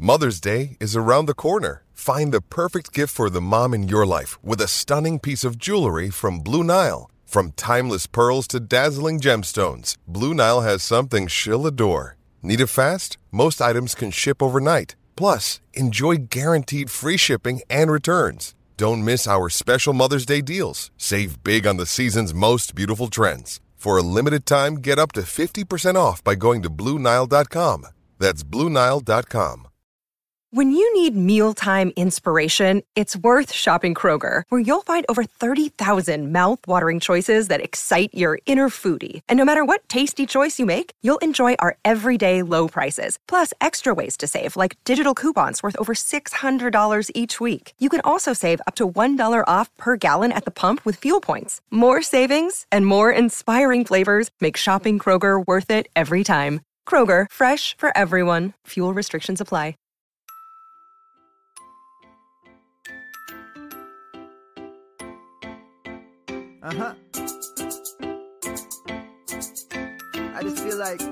Mother's Day is around the corner. Find the perfect gift for the mom in your life with a stunning piece of jewelry from Blue Nile. From timeless pearls to dazzling gemstones, Blue Nile has something she'll adore. Need it fast? Most items can ship overnight. Plus, enjoy guaranteed free shipping and returns. Don't miss our special Mother's Day deals. Save big on the season's most beautiful trends. For a limited time, get up to 50% off by going to BlueNile.com. That's BlueNile.com. When you need mealtime inspiration, it's worth shopping Kroger, where you'll find over 30,000 mouth-watering choices that excite your inner foodie. And no matter what tasty choice you make, you'll enjoy our everyday low prices, plus extra ways to save, like digital coupons worth over $600 each week. You can also save up to $1 off per gallon at the pump with fuel points. More savings and more inspiring flavors make shopping Kroger worth it every time. Kroger, fresh for everyone. Fuel restrictions apply. I just feel like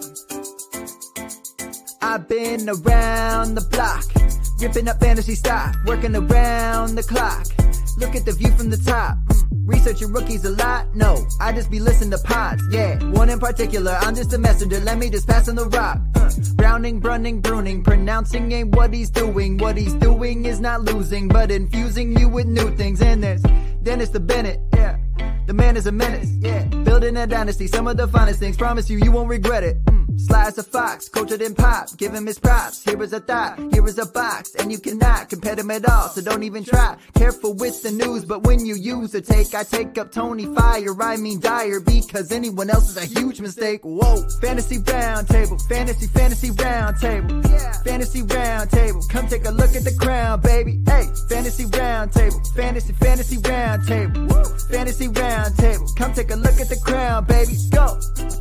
I've been around the block, ripping up fantasy stock, working around the clock. Look at the view from the top. Researching rookies a lot? No, I just be listening to pods. Yeah, one in particular, I'm just a messenger. Let me just pass on the rock. Browning, brunning, pruning, pronouncing ain't what he's doing. What he's doing is not losing, but infusing you with new things. And there's Dennis the Bennett, yeah. The man is a menace, yeah. Building a dynasty, some of the finest things. Promise you won't regret it. Sly as a fox, cultured in pop. Give him his props. Here is a thought, here is a box. And you cannot compare them at all, so don't even try. Careful with the news, but when you use a take, I take up Tony Fire. I mean Dyer, because anyone else is a huge mistake. Whoa. Fantasy round table, fantasy round table. Yeah. Fantasy round table, come take a look at the crown, baby. Hey, fantasy round table, fantasy round table. Woo. Fantasy round table, come take a look at the crown, baby. Go.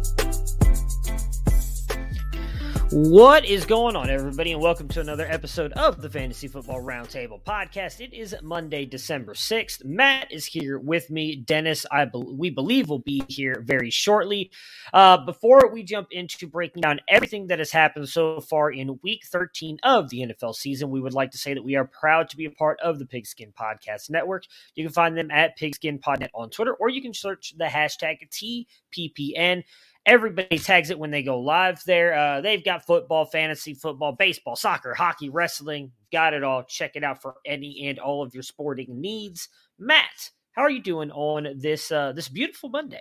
What is going on, everybody, and welcome to another episode of the Fantasy Football Roundtable podcast. It is Monday, December 6th. Matt is here with me. Dennis, we believe, will be here very shortly. Before we jump into breaking down everything that has happened so far in Week 13 of the NFL season, we would like to say that we are proud to be a part of the Pigskin Podcast Network. You can find them at PigskinPodNet on Twitter, or you can search the hashtag TPPN. Everybody tags it when they go live there. They've got football, fantasy football, baseball, soccer, hockey, wrestling. Got it all. Check it out for any and all of your sporting needs. Matt, how are you doing on this beautiful Monday?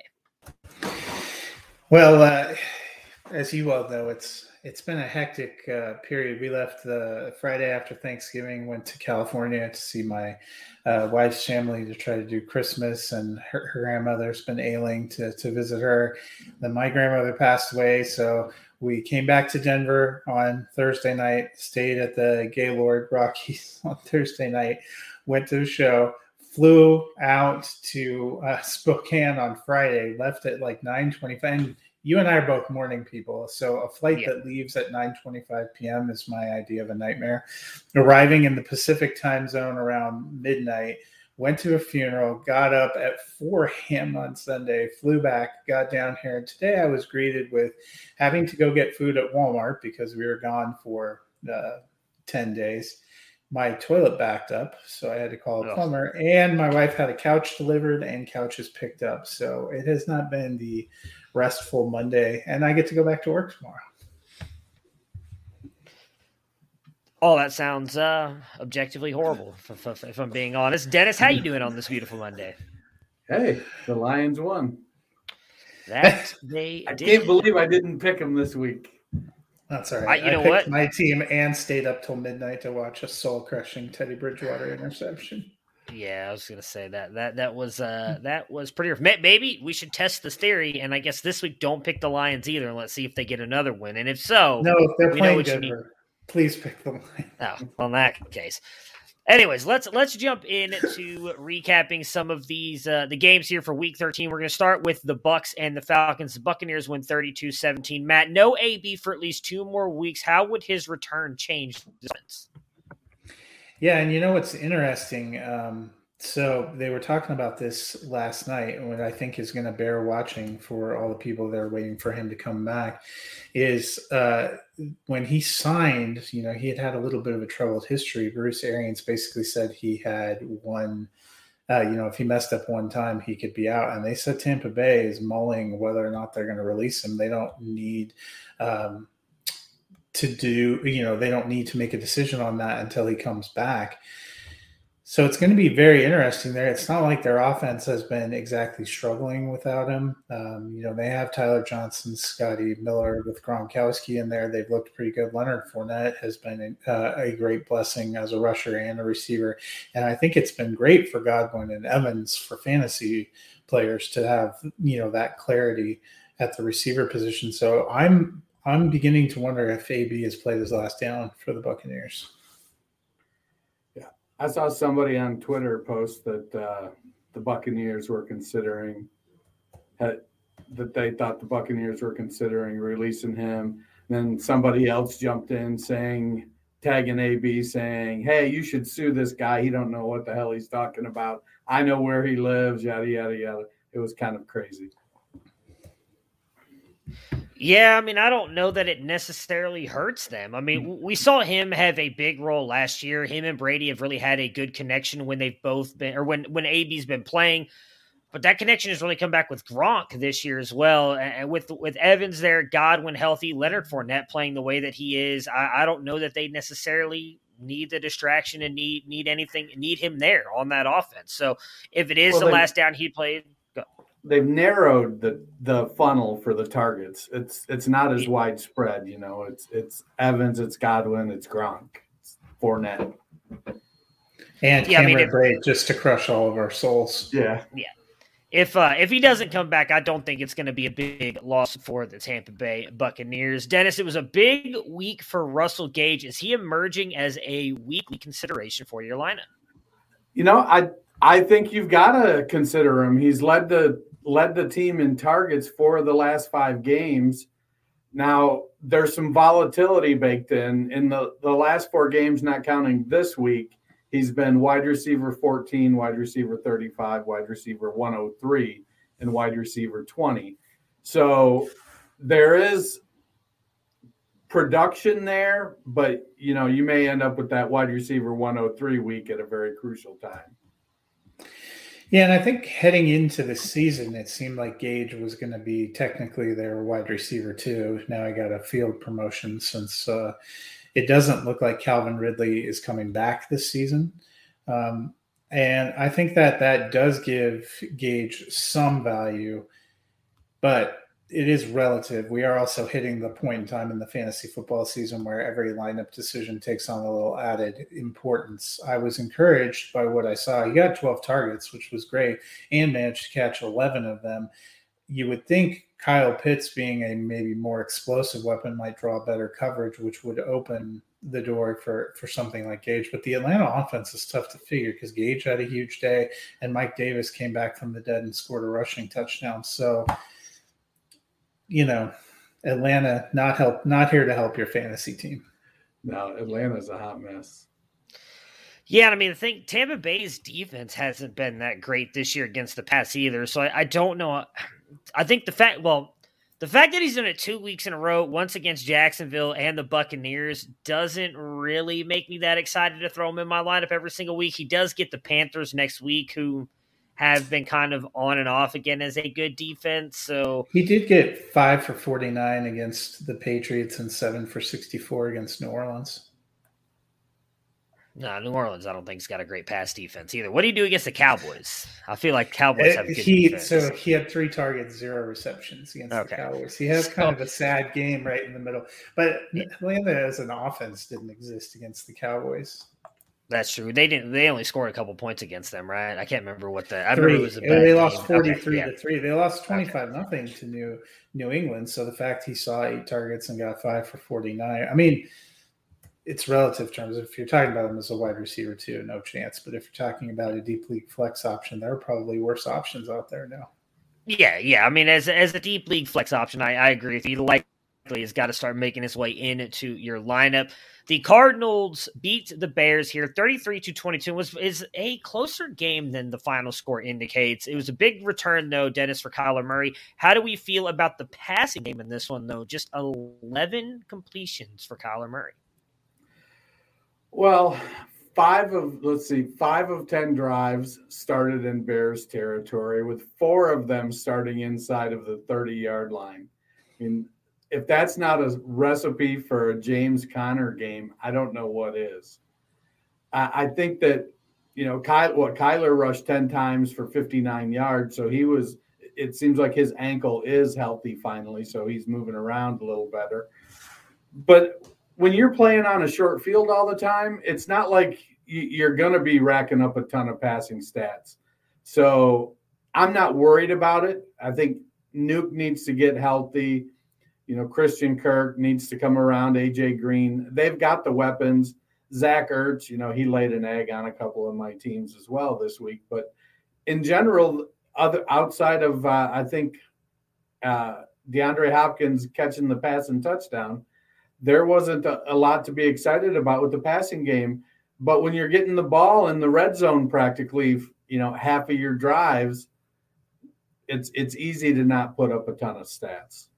Well, as you well know, it's been a hectic period. We left the Friday after Thanksgiving, went to California to see my wife's family to try to do Christmas, and her grandmother's been ailing to visit her. Then my grandmother passed away, so we came back to Denver on Thursday night, stayed at the Gaylord Rockies on Thursday night, went to the show, flew out to Spokane on Friday, left at like 9:25. And you and I are both morning people, so a flight that leaves at 9:25 p.m. is my idea of a nightmare. Arriving in the Pacific time zone around midnight, went to a funeral, got up at 4 a.m. on Sunday, flew back, got down here. And today I was greeted with having to go get food at Walmart because we were gone for 10 days. My toilet backed up, so I had to call a plumber. And my wife had a couch delivered and couches picked up. So it has not been the restful Monday, and I get to go back to work tomorrow. All that sounds objectively horrible, if I'm being honest. Dennis, how you doing on this beautiful Monday? Hey, the Lions won. That they I did. Can't believe I didn't pick them this week. That's all right. I picked my team and stayed up till midnight to watch a soul-crushing Teddy Bridgewater interception. Yeah, I was gonna say that was pretty rough. Maybe we should test this theory, and I guess this week don't pick the Lions either, and let's see if they get another win. And if so, no, if they're we playing know what Denver, you need. Please pick the Lions. Oh, well, in that case. Anyways, let's jump into recapping some of these the games here for Week 13. We're going to start with the Bucs and the Falcons. The Buccaneers win 32-17. Matt, no AB for at least 2 more weeks. How would his return change the defense? Yeah, and you know what's interesting? So they were talking about this last night, and what I think is going to bear watching for all the people that are waiting for him to come back is when he signed, he had a little bit of a troubled history. Bruce Arians basically said he had one, if he messed up one time, he could be out. And they said Tampa Bay is mulling whether or not they're going to release him. They don't need they don't need to make a decision on that until he comes back. So it's going to be very interesting there. It's not like their offense has been exactly struggling without him. They have Tyler Johnson, Scotty Miller with Gronkowski in there. They've looked pretty good. Leonard Fournette has been a great blessing as a rusher and a receiver. And I think it's been great for Godwin and Evans for fantasy players to have, that clarity at the receiver position. So I'm beginning to wonder if AB has played his last down for the Buccaneers. I saw somebody on Twitter post that the Buccaneers were considering that they thought the Buccaneers were considering releasing him. Then somebody else jumped in tagging AB saying, hey, you should sue this guy. He don't know what the hell he's talking about. I know where he lives, yada, yada, yada. It was kind of crazy. Yeah, I don't know that it necessarily hurts them. We saw him have a big role last year. Him and Brady have really had a good connection when they've both been, or when AB's been playing. But that connection has really come back with Gronk this year as well. And with Evans there, Godwin healthy, Leonard Fournette playing the way that he is, I don't know that they necessarily need the distraction and need him there on that offense. So if it is the last down he played, go. They've narrowed the funnel for the targets. It's not as widespread, It's Evans, it's Godwin, it's Gronk, it's Fournette, and Cameron Brate just to crush all of our souls. Yeah. If he doesn't come back, I don't think it's going to be a big loss for the Tampa Bay Buccaneers. Dennis, it was a big week for Russell Gage. Is he emerging as a weekly consideration for your lineup? I think you've got to consider him. He's led the team in targets for the last 5 games. Now, there's some volatility baked in the last 4 games, not counting this week. He's been wide receiver 14, wide receiver 35, wide receiver 103, and wide receiver 20. So there is production there, but, you may end up with that wide receiver 103 week at a very crucial time. Yeah, and I think heading into the season, it seemed like Gage was going to be technically their wide receiver too. Now I got a field promotion since it doesn't look like Calvin Ridley is coming back this season. And I think that does give Gage some value, but it is relative. We are also hitting the point in time in the fantasy football season where every lineup decision takes on a little added importance. I was encouraged by what I saw. He got 12 targets, which was great, and managed to catch 11 of them. You would think Kyle Pitts being a maybe more explosive weapon might draw better coverage, which would open the door for something like Gage. But the Atlanta offense is tough to figure because Gage had a huge day, and Mike Davis came back from the dead and scored a rushing touchdown. So, Atlanta not here to help your fantasy team. No, Atlanta's a hot mess. Yeah, I think Tampa Bay's defense hasn't been that great this year against the pass either. So I don't know. I think the fact that he's done it 2 weeks in a row, once against Jacksonville and the Buccaneers, doesn't really make me that excited to throw him in my lineup every single week. He does get the Panthers next week, who have been kind of on and off again as a good defense. So he did get 5 for 49 against the Patriots and 7 for 64 against New Orleans. No, New Orleans, I don't think, has got a great pass defense either. What do you do against the Cowboys? I feel like Cowboys have good defense. So he had 3 targets, 0 receptions against the Cowboys. He has kind of a sad game right in the middle. But Atlanta as an offense didn't exist against the Cowboys. That's true. They only scored a couple points against them, right? I can't remember what the. I 3. remember it was a bad They game. lost 43-3. They lost 25-0 to New England. So the fact he saw 8 targets and got 5 for 49. It's relative terms. If you're talking about him as a wide receiver too, no chance. But if you're talking about a deep league flex option, there are probably worse options out there now. Yeah. As a deep league flex option, I agree with you. Like has got to start making his way into your lineup. The Cardinals beat the Bears here 33-22. Is a closer game than the final score indicates. It was a big return, though, Dennis, for Kyler Murray. How do we feel about the passing game in this one, though? Just 11 completions for Kyler Murray. Well, 5 of 10 drives started in Bears territory, with 4 of them starting inside of the 30-yard line. I mean, if that's not a recipe for a James Conner game, I don't know what is. I think that, Kyler rushed 10 times for 59 yards. So it seems like his ankle is healthy finally. So he's moving around a little better. But when you're playing on a short field all the time, it's not like you're going to be racking up a ton of passing stats. So I'm not worried about it. I think Nuke needs to get healthy. Christian Kirk needs to come around, AJ Green. They've got the weapons. Zach Ertz, he laid an egg on a couple of my teams as well this week. But in general, outside of, I think, DeAndre Hopkins catching the pass and touchdown, there wasn't a lot to be excited about with the passing game. But when you're getting the ball in the red zone practically, half of your drives, it's easy to not put up a ton of stats.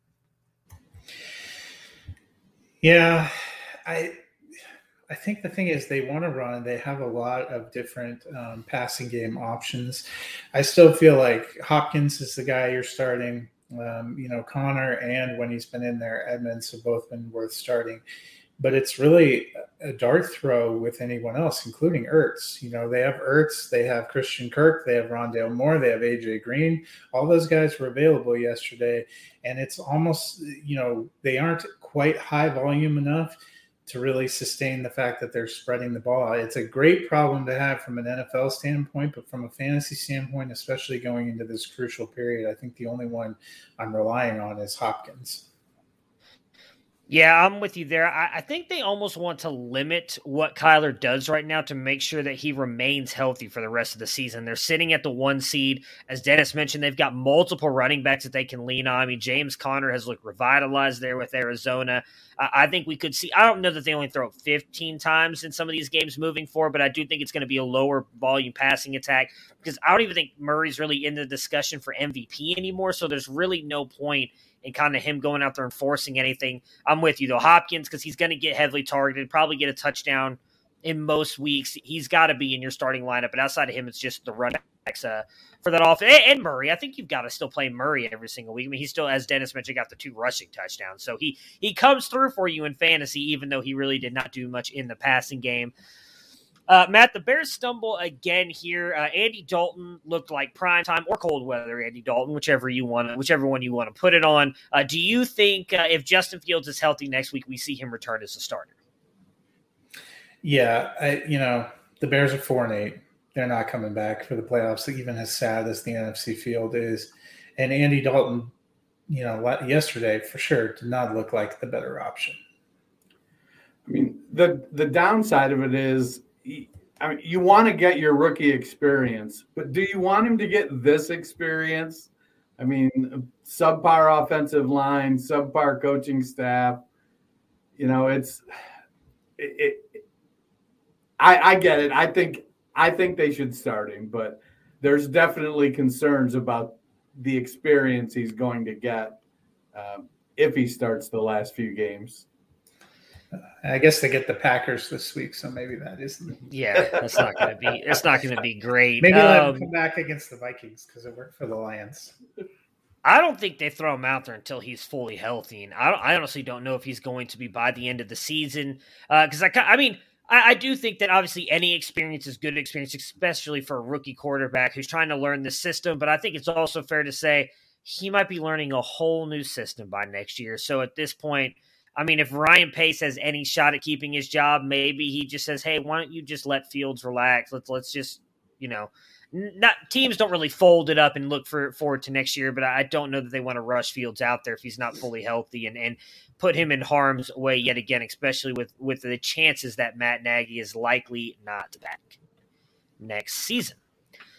Yeah, I think the thing is they want to run. They have a lot of different passing game options. I still feel like Hopkins is the guy you're starting. Connor and when he's been in there, Edmonds have both been worth starting. But it's really a dart throw with anyone else, including Ertz. They have Ertz, they have Christian Kirk, they have Rondale Moore, they have AJ Green. All those guys were available yesterday. And it's almost, they aren't quite high volume enough to really sustain the fact that they're spreading the ball. It's a great problem to have from an NFL standpoint, but from a fantasy standpoint, especially going into this crucial period, I think the only one I'm relying on is Hopkins. Yeah, I'm with you there. I think they almost want to limit what Kyler does right now to make sure that he remains healthy for the rest of the season. They're sitting at the 1 seed. As Dennis mentioned, they've got multiple running backs that they can lean on. I mean, James Conner has looked revitalized there with Arizona. I think we could see – I don't know that they only throw it 15 times in some of these games moving forward, but I do think it's going to be a lower volume passing attack because I don't even think Murray's really in the discussion for MVP anymore, so there's really no point – and kind of him going out there and forcing anything. I'm with you, though. Hopkins, because he's going to get heavily targeted, probably get a touchdown in most weeks. He's got to be in your starting lineup. But outside of him, it's just the running backs for that offense. And Murray. I think you've got to still play Murray every single week. I mean, he still, as Dennis mentioned, got the 2 rushing touchdowns. So he comes through for you in fantasy, even though he really did not do much in the passing game. Matt, the Bears stumble again here. Andy Dalton looked like primetime or cold weather Andy Dalton, whichever one you want to put it on. Do you think if Justin Fields is healthy next week, we see him return as a starter? Yeah, the Bears are 4-8. They're not coming back for the playoffs, even as sad as the NFC field is. And Andy Dalton, yesterday for sure did not look like the better option. I mean, the downside of it is, you want to get your rookie experience, but do you want him to get this experience? I mean, subpar offensive line, subpar coaching staff. I get it. I think they should start him, but there's definitely concerns about the experience he's going to get if he starts the last few games. I guess they get the Packers this week, so maybe that isn't. Yeah, it's not going to be great. Maybe let him come back against the Vikings because it worked for the Lions. I don't think they throw him out there until he's fully healthy, and I honestly don't know if he's going to be by the end of the season. Because I do think that obviously any experience is good experience, especially for a rookie quarterback who's trying to learn the system. But I think it's also fair to say he might be learning a whole new system by next year. So at this point, I mean, if Ryan Pace has any shot at keeping his job, maybe he just says, hey, why don't you just let Fields relax? Let's just, teams don't really fold it up and look forward to next year, but I don't know that they want to rush Fields out there if he's not fully healthy and put him in harm's way yet again, especially with the chances that Matt Nagy is likely not back next season.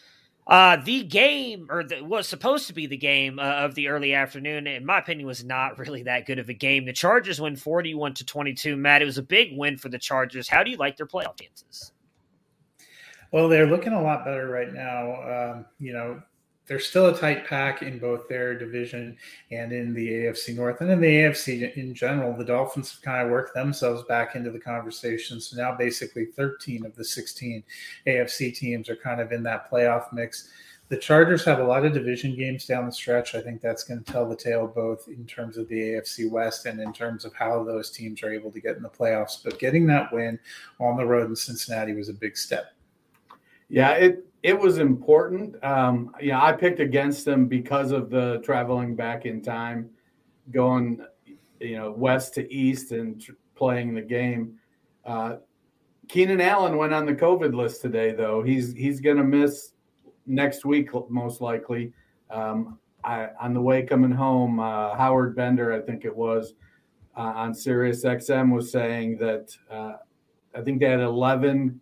The game, was supposed to be the game of the early afternoon, in my opinion, was not really that good of a game. The Chargers win 41-22. Matt, it was a big win for the Chargers. How do you like their playoff chances? Well, they're looking a lot better right now. They're still a tight pack in both their division and in the AFC North. And in the AFC in general, the Dolphins have kind of worked themselves back into the conversation. So now basically 13 of the 16 AFC teams are kind of in that playoff mix. The Chargers have a lot of division games down the stretch. I think that's going to tell the tale both in terms of the AFC West and in terms of how those teams are able to get in the playoffs. But getting that win on the road in Cincinnati was a big step. Yeah, it was important. I picked against them because of the traveling back in time, going, west to east and playing the game. Keenan Allen went on the COVID list today, though. He's going to miss next week, most likely. On the way coming home, Howard Bender, I think it was, on Sirius XM was saying that I think they had 11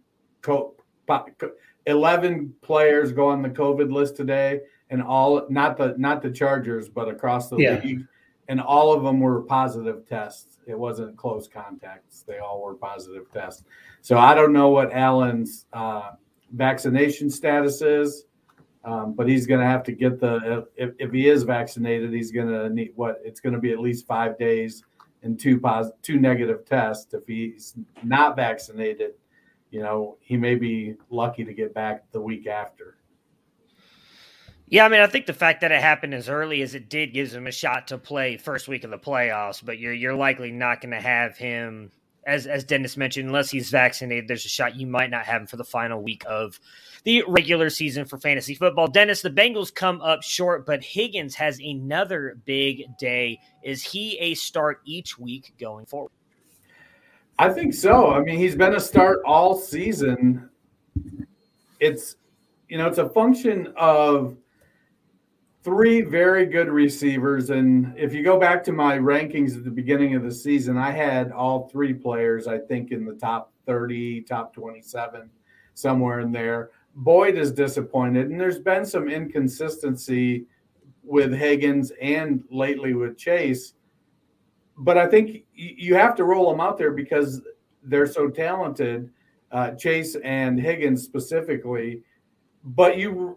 players go on the COVID list today, and all not the Chargers, but across the league, and all of them were positive tests. It wasn't close contacts; they all were positive tests. So I don't know what Allen's vaccination status is, but he's going to have to get if he is vaccinated, he's going to need it's going to be at least 5 days and two negative tests. If he's not vaccinated, he may be lucky to get back the week after. Yeah, I mean, I think the fact that it happened as early as it did gives him a shot to play first week of the playoffs, but you're likely not going to have him, as Dennis mentioned, unless he's vaccinated, there's a shot you might not have him for the final week of the regular season for fantasy football. Dennis, the Bengals come up short, but Higgins has another big day. Is he a start each week going forward? I think so. I mean, he's been a start all season. It's a function of three very good receivers. And if you go back to my rankings at the beginning of the season, I had all three players, I think, in the top 30, top 27, somewhere in there. Boyd is disappointed, and there's been some inconsistency with Higgins and lately with Chase. But I think you have to roll them out there because they're so talented, Chase and Higgins specifically. But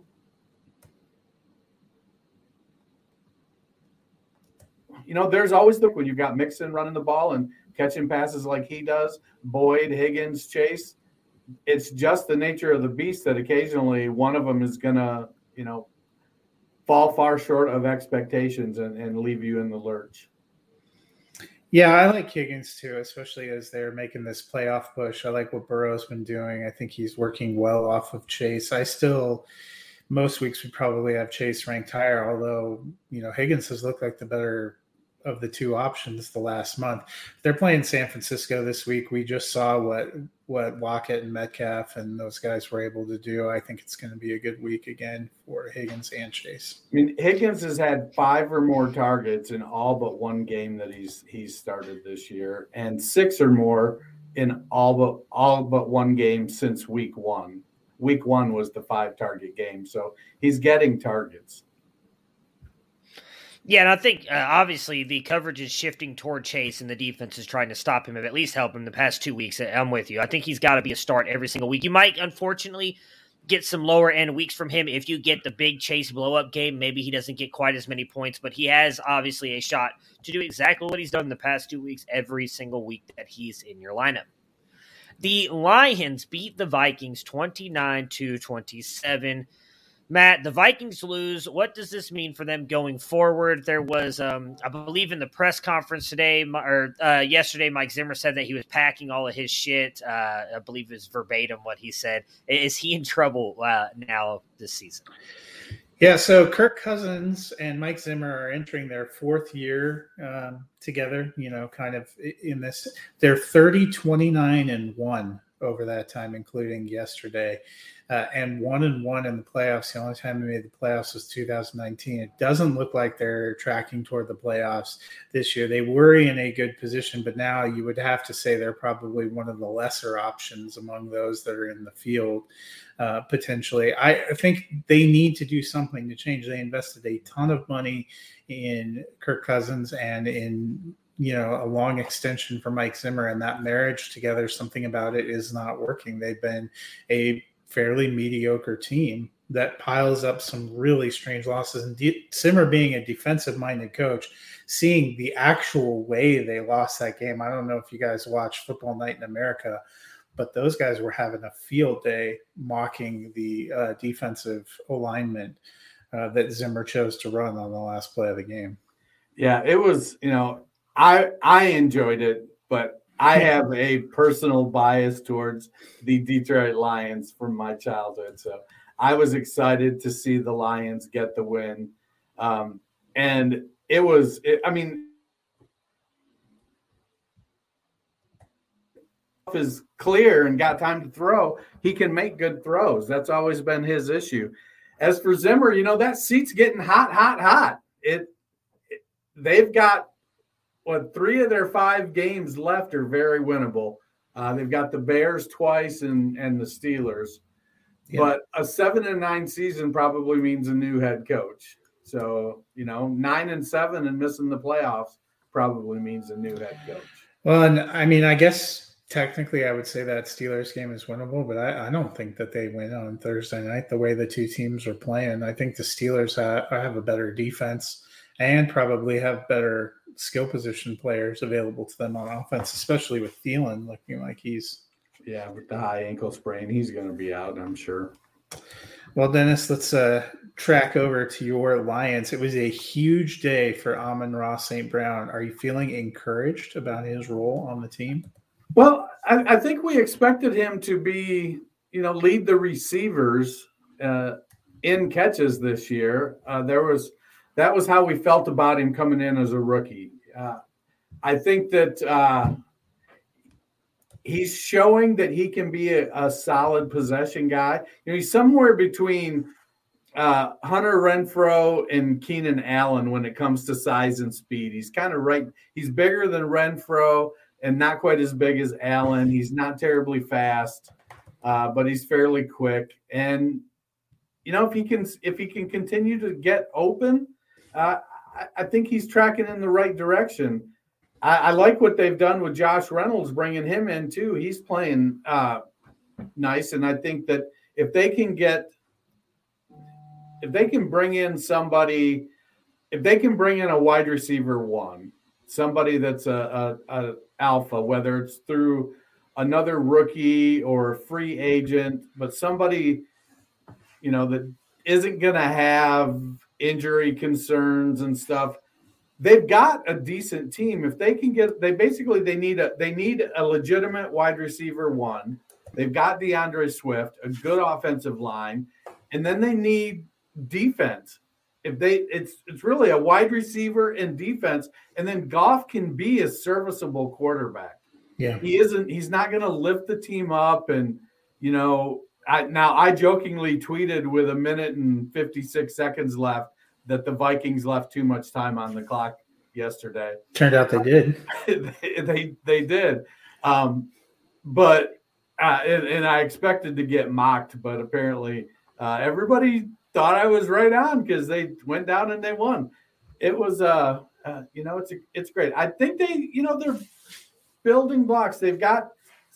there's always when you've got Mixon running the ball and catching passes like he does, Boyd, Higgins, Chase. It's just the nature of the beast that occasionally one of them is going to, fall far short of expectations and leave you in the lurch. Yeah, I like Higgins too, especially as they're making this playoff push. I like what Burrow's been doing. I think he's working well off of Chase. Most weeks we probably have Chase ranked higher, although, Higgins has looked like the better of the two options the last month. They're playing San Francisco this week. We just saw what Lockett and Metcalf and those guys were able to do. I think it's going to be a good week again for Higgins and Chase. I mean, Higgins has had 5 or more targets in all but one game that he's started this year, and 6 or more in all but one game since week 1. Week 1 was the 5-target game, so he's getting targets. Yeah, and I think obviously the coverage is shifting toward Chase, and the defense is trying to stop him, or at least help him the past 2 weeks. I'm with you. I think he's got to be a start every single week. You might, unfortunately, get some lower end weeks from him if you get the big Chase blow-up game. Maybe he doesn't get quite as many points, but he has obviously a shot to do exactly what he's done the past 2 weeks every single week that he's in your lineup. The Lions beat the Vikings 29-27. Matt, the Vikings lose. What does this mean for them going forward? There was, I believe in the press conference yesterday, Mike Zimmer said that he was packing all of his shit. I believe it was verbatim what he said. Is he in trouble now this season? Yeah, so Kirk Cousins and Mike Zimmer are entering their 4th year together, kind of in this. They're 30-29-1 over that time, including yesterday. And 1-1 in the playoffs. The only time they made the playoffs was 2019. It doesn't look like they're tracking toward the playoffs this year. They were in a good position, but now you would have to say they're probably one of the lesser options among those that are in the field, potentially. I think they need to do something to change. They invested a ton of money in Kirk Cousins and in a long extension for Mike Zimmer, and that marriage together, something about it is not working. They've been a fairly mediocre team that piles up some really strange losses. And Zimmer being a defensive-minded coach, seeing the actual way they lost that game. I don't know if you guys watch Football Night in America, but those guys were having a field day mocking the defensive alignment that Zimmer chose to run on the last play of the game. Yeah, it was, I enjoyed it, but I have a personal bias towards the Detroit Lions from my childhood. So I was excited to see the Lions get the win. And is clear and got time to throw. He can make good throws. That's always been his issue. As for Zimmer, that seat's getting hot. They've got 3 of their 5 games left are very winnable. They've got the Bears twice and the Steelers. Yeah. But a 7-9 season probably means a new head coach. So, 9-7 and missing the playoffs probably means a new head coach. Well, and I guess technically I would say that Steelers game is winnable, but I don't think that they win on Thursday night the way the two teams are playing. I think the Steelers have a better defense and probably have better skill position players available to them on offense, especially with Thielen looking like he's with the high ankle sprain, he's going to be out, I'm sure. Well, Dennis, let's track over to your Lions. It was a huge day for Amon-Ra St. Brown. Are you feeling encouraged about his role on the team? Well, I think we expected him to be, lead the receivers in catches this year. That was how we felt about him coming in as a rookie. I think that he's showing that he can be a solid possession guy. He's somewhere between Hunter Renfrow and Keenan Allen when it comes to size and speed. He's kind of right. He's bigger than Renfrow and not quite as big as Allen. He's not terribly fast, but he's fairly quick. And if he can continue to get open, I think he's tracking in the right direction. I like what they've done with Josh Reynolds, bringing him in too. He's playing nice, and I think that if they can bring in somebody, if they can bring in a wide receiver one, somebody that's a alpha, whether it's through another rookie or a free agent, but somebody that isn't going to have injury concerns and stuff. They've got a decent team. If they can they need a legitimate wide receiver one. They've got DeAndre Swift, a good offensive line, and then they need defense. It's really a wide receiver and defense, and then Goff can be a serviceable quarterback. Yeah, he's not going to lift the team up, and I jokingly tweeted with 1 minute and 56 seconds left that the Vikings left too much time on the clock yesterday. Turned out they did. they did. But I expected to get mocked, but apparently everybody thought I was right on because they went down and they won. It was it's great. I think they're building blocks. They've got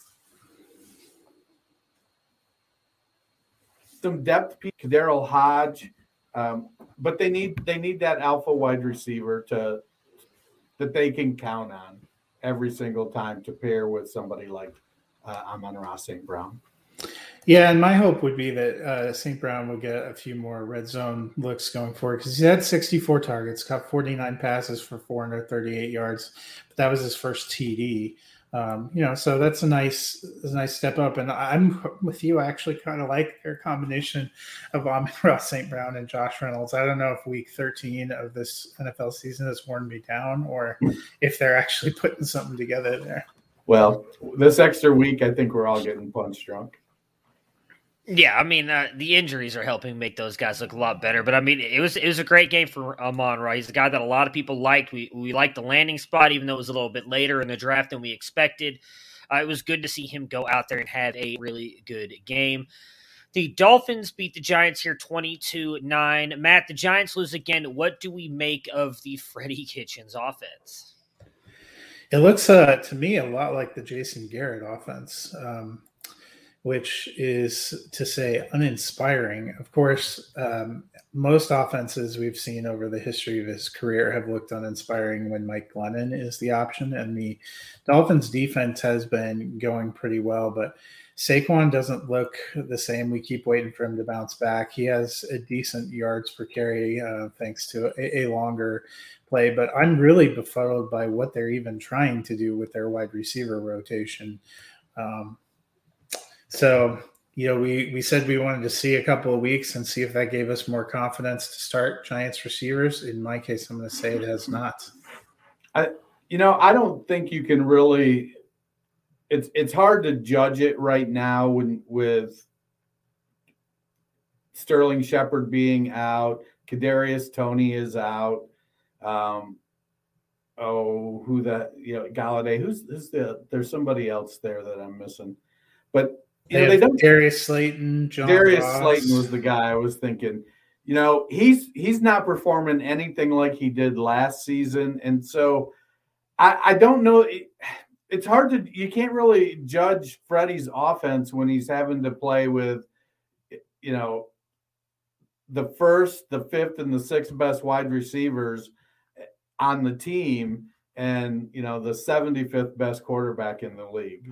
some depth, Daryl Hodge, but they need that alpha wide receiver that they can count on every single time to pair with somebody like Amon-Ra St. Brown. Yeah, and my hope would be that St. Brown will get a few more red zone looks going forward because he had 64 targets, caught 49 passes for 438 yards, but that was his first TD. So that's a nice step up. And I'm with you. I actually kind of like their combination of Amon-Ra St. Brown and Josh Reynolds. I don't know if week 13 of this NFL season has worn me down or if they're actually putting something together there. Well, this extra week, I think we're all getting punch drunk. Yeah, I mean, the injuries are helping make those guys look a lot better. But, I mean, it was a great game for Amon-Ra. He's a guy that a lot of people liked. We liked the landing spot, even though it was a little bit later in the draft than we expected. It was good to see him go out there and have a really good game. The Dolphins beat the Giants here 22-9. Matt, the Giants lose again. What do we make of the Freddie Kitchens offense? It looks to me a lot like the Jason Garrett offense, which is to say uninspiring. Of course, most offenses we've seen over the history of his career have looked uninspiring when Mike Glennon is the option, and the Dolphins defense has been going pretty well, but Saquon doesn't look the same. We keep waiting for him to bounce back. He has a decent yards per carry thanks to a longer play, but I'm really befuddled by what they're even trying to do with their wide receiver rotation. So, we said we wanted to see a couple of weeks and see if that gave us more confidence to start Giants receivers. In my case, I'm going to say it has not. I don't think you can really – it's hard to judge it right now with Sterling Shepard being out, Kadarius Toney is out. Galladay. There's somebody else there that I'm missing. But they don't. Darius Slayton, Darius Slayton was the guy I was thinking. He's not performing anything like he did last season, and so I don't know. It's hard to. You can't really judge Freddie's offense when he's having to play with, the first, the fifth, and the sixth best wide receivers on the team, and the 75th best quarterback in the league.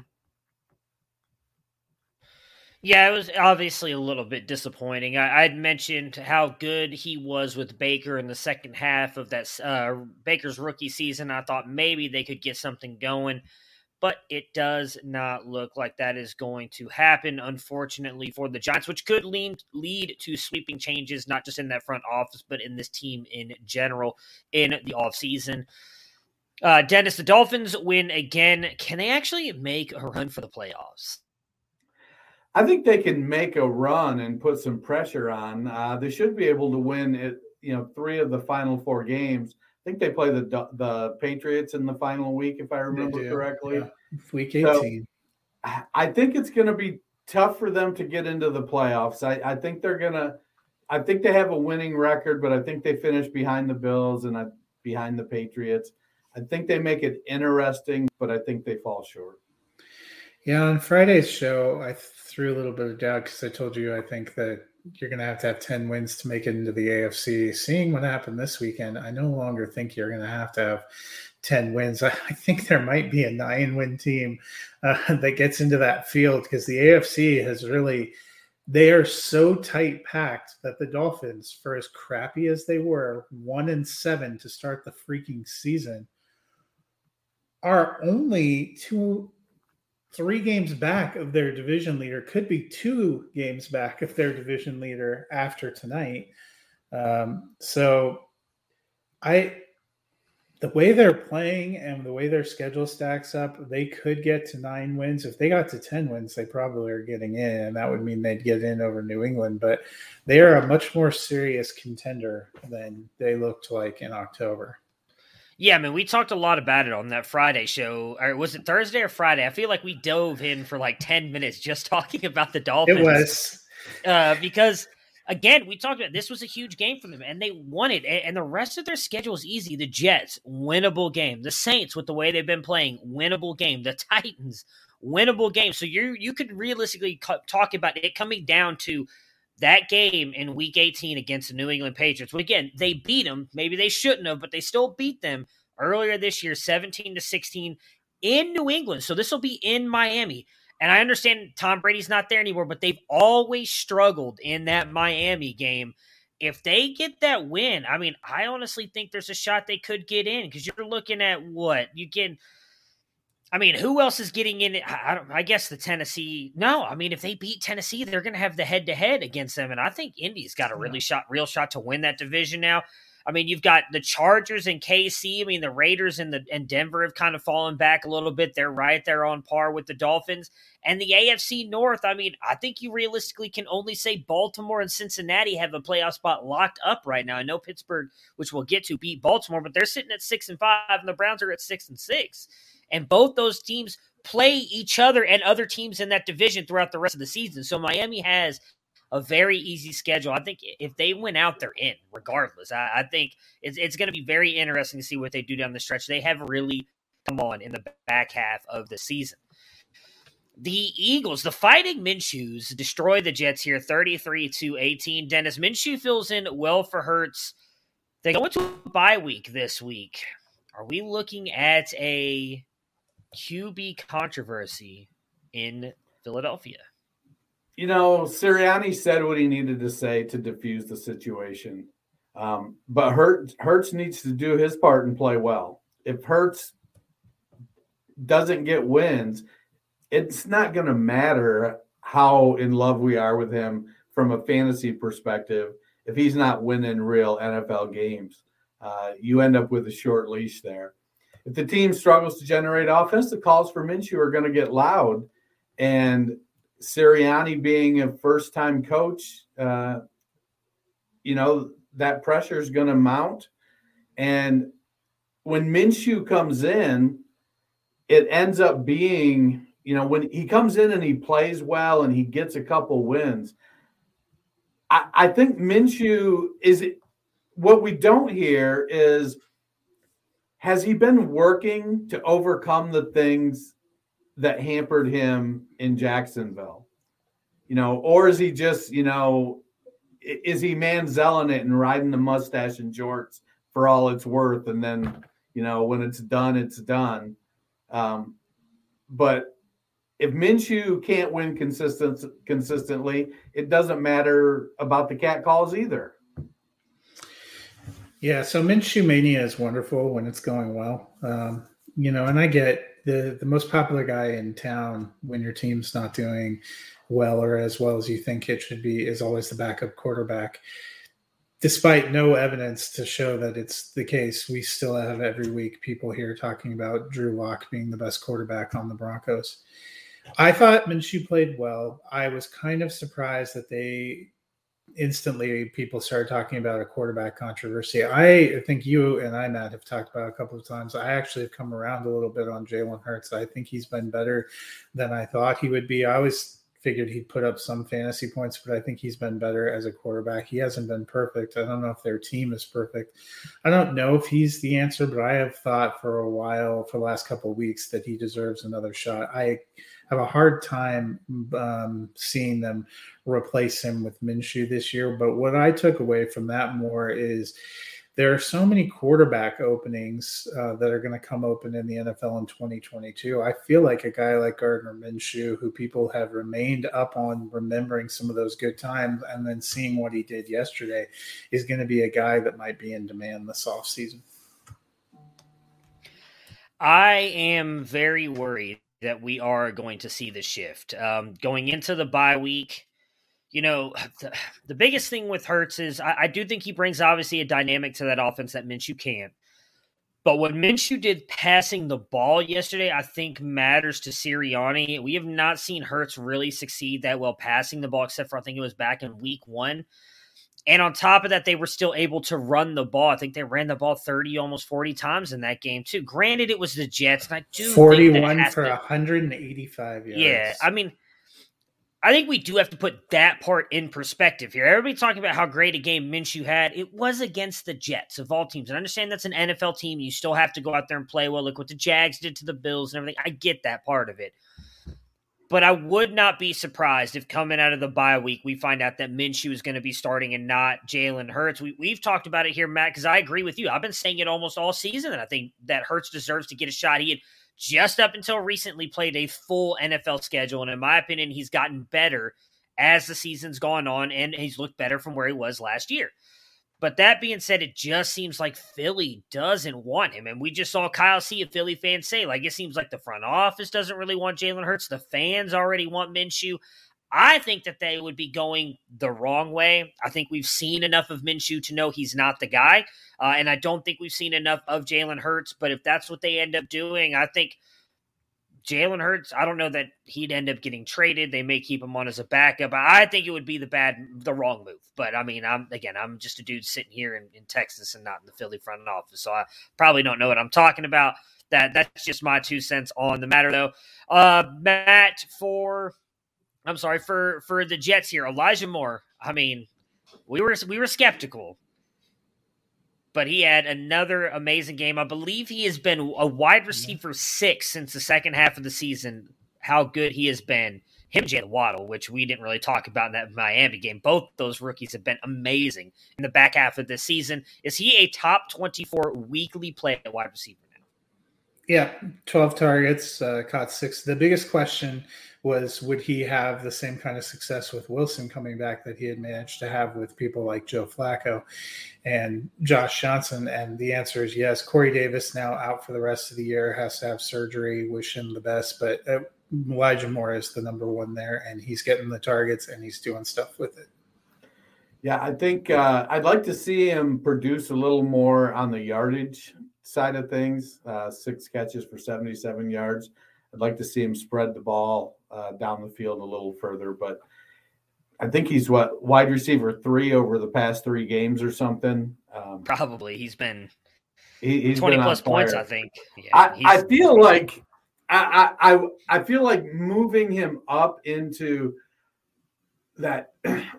Yeah, it was obviously a little bit disappointing. I'd mentioned how good he was with Baker in the second half of that Baker's rookie season. I thought maybe they could get something going, but it does not look like that is going to happen, unfortunately, for the Giants, which could lead to sweeping changes, not just in that front office, but in this team in general in the offseason. Dennis, the Dolphins win again. Can they actually make a run for the playoffs? I think they can make a run and put some pressure on. They should be able to win it, 3 of the final 4 games. I think they play the Patriots in the final week, if I remember correctly. Yeah. Week 18. So, I think it's going to be tough for them to get into the playoffs. I think I think they have a winning record, but I think they finish behind the Bills and behind the Patriots. I think they make it interesting, but I think they fall short. Yeah, on Friday's show, I threw a little bit of doubt because I told you I think that you're going to have 10 wins to make it into the AFC. Seeing what happened this weekend, I no longer think you're going to have 10 wins. I think there might be a 9-win team that gets into that field because the AFC has really – they are so tight-packed that the Dolphins, for as crappy as they were, 1-7 to start the freaking season, are only 3 games back of their division leader, could be 2 games back of their division leader after tonight. So the way they're playing and the way their schedule stacks up, they could get to 9 wins. If they got to 10 wins, they probably are getting in, and that would mean they'd get in over New England. But they are a much more serious contender than they looked like in October. Yeah, I mean, we talked a lot about it on that Friday show. Or was it Thursday or Friday? I feel like we dove in for like 10 minutes just talking about the Dolphins. It was. Because, again, we talked about this was a huge game for them, and they won it. And the rest of their schedule is easy. The Jets, winnable game. The Saints, with the way they've been playing, winnable game. The Titans, winnable game. So you could realistically talk about it coming down to that game in Week 18 against the New England Patriots. Well, again, they beat them. Maybe they shouldn't have, but they still beat them earlier this year, 17-16 in New England. So this will be in Miami. And I understand Tom Brady's not there anymore, but they've always struggled in that Miami game. If they get that win, I mean, I honestly think there's a shot they could get in because you're looking at what? Who else is getting in? I guess the Tennessee. No, I mean, if they beat Tennessee, they're going to have the head-to-head against them. And I think Indy's got a real shot to win that division now. I mean, you've got the Chargers and KC. I mean, the Raiders and Denver have kind of fallen back a little bit. They're right there on par with the Dolphins. And the AFC North, I mean, I think you realistically can only say Baltimore and Cincinnati have a playoff spot locked up right now. I know Pittsburgh, which we'll get to, beat Baltimore, but they're sitting at 6-5, and the Browns are at 6-6. And both those teams play each other and other teams in that division throughout the rest of the season. So Miami has a very easy schedule. I think if they win out, they're in, regardless. I think it's going to be very interesting to see what they do down the stretch. They have really come on in the back half of the season. The Eagles, the Fighting Minshews, destroy the Jets here 33-18. Dennis, Minshew fills in well for Hurts. They go into a bye week this week. Are we looking at a QB controversy in Philadelphia? You know, Sirianni said what he needed to say to diffuse the situation. But Hurts needs to do his part and play well. If Hurts doesn't get wins, it's not going to matter how in love we are with him from a fantasy perspective. If he's not winning real NFL games, you end up with a short leash there. If the team struggles to generate offense, the calls for Minshew are going to get loud. And Sirianni being a first-time coach, that pressure is going to mount. And when Minshew comes in, it ends up being, when he comes in and he plays well and he gets a couple wins, I think Minshew is – what we don't hear is, has he been working to overcome the things that hampered him in Jacksonville? Or is he just, is he Manzelling it and riding the mustache and jorts for all it's worth? And then, when it's done, it's done. But if Minshew can't win consistently, it doesn't matter about the cat calls either. Yeah, so Minshew Mania is wonderful when it's going well. And I get the most popular guy in town when your team's not doing well or as well as you think it should be is always the backup quarterback. Despite no evidence to show that it's the case, we still have every week people here talking about Drew Lock being the best quarterback on the Broncos. I thought Minshew played well. I was kind of surprised that people started talking about a quarterback controversy. I think you and I, Matt, have talked about it a couple of times. I actually have come around a little bit on Jalen Hurts. I think he's been better than I thought he would be. I always figured he'd put up some fantasy points, but I think he's been better as a quarterback. He hasn't been perfect. I don't know if their team is perfect. I don't know if he's the answer, but I have thought for a while, for the last couple of weeks, that he deserves another shot. I have a hard time seeing them replace him with Minshew this year. But what I took away from that more is there are so many quarterback openings that are going to come open in the NFL in 2022. I feel like a guy like Gardner Minshew, who people have remained up on remembering some of those good times and then seeing what he did yesterday, is going to be a guy that might be in demand this offseason. I am very worried that we are going to see the shift. Going into the bye week, the biggest thing with Hurts is I do think he brings obviously a dynamic to that offense that Minshew can't. But what Minshew did passing the ball yesterday, I think matters to Sirianni. We have not seen Hurts really succeed that well passing the ball, except for I think it was back in week 1. And on top of that, they were still able to run the ball. I think they ran the ball 30, almost 40 times in that game, too. Granted, it was the Jets, and I do 41 for 185 yards. Yeah, I think we do have to put that part in perspective here. Everybody talking about how great a game Minshew had. It was against the Jets of all teams. And I understand that's an NFL team. You still have to go out there and play well. Look what the Jags did to the Bills and everything. I get that part of it. But I would not be surprised if coming out of the bye week, we find out that Minshew is going to be starting and not Jalen Hurts. We've talked about it here, Matt, because I agree with you. I've been saying it almost all season, and I think that Hurts deserves to get a shot. He had just up until recently played a full NFL schedule, and in my opinion, he's gotten better as the season's gone on, and he's looked better from where he was last year. But that being said, it just seems like Philly doesn't want him. And we just saw Kyle C., a Philly fan, say, it seems like the front office doesn't really want Jalen Hurts. The fans already want Minshew. I think that they would be going the wrong way. I think we've seen enough of Minshew to know he's not the guy. And I don't think we've seen enough of Jalen Hurts. But if that's what they end up doing, I think Jalen Hurts, I don't know that he'd end up getting traded. They may keep him on as a backup. I think it would be the wrong move. But, I mean, I'm just a dude sitting here in Texas and not in the Philly front office. So I probably don't know what I'm talking about. That's just my 2 cents on the matter, though. Matt, for the Jets here, Elijah Moore. I mean, we were skeptical, but he had another amazing game. I believe he has been a wide receiver 6 since the second half of the season. How good he has been. Him and Jalen Waddle, which we didn't really talk about in that Miami game. Both those rookies have been amazing in the back half of the season. Is he a top 24 weekly play at wide receiver now? Yeah, 12 targets, caught 6. The biggest question was, would he have the same kind of success with Wilson coming back that he had managed to have with people like Joe Flacco and Josh Johnson? And the answer is yes. Corey Davis now out for the rest of the year, has to have surgery. Wish him the best. But Elijah Moore is the number one there, and he's getting the targets and he's doing stuff with it. Yeah, I think I'd like to see him produce a little more on the yardage side of things. 6 catches for 77 yards. I'd like to see him spread the ball down the field a little further, but I think he's wide receiver 3 over the past 3 games or something. Probably he's been he's 20 been plus points, I think. Yeah, I feel like I feel like moving him up into that.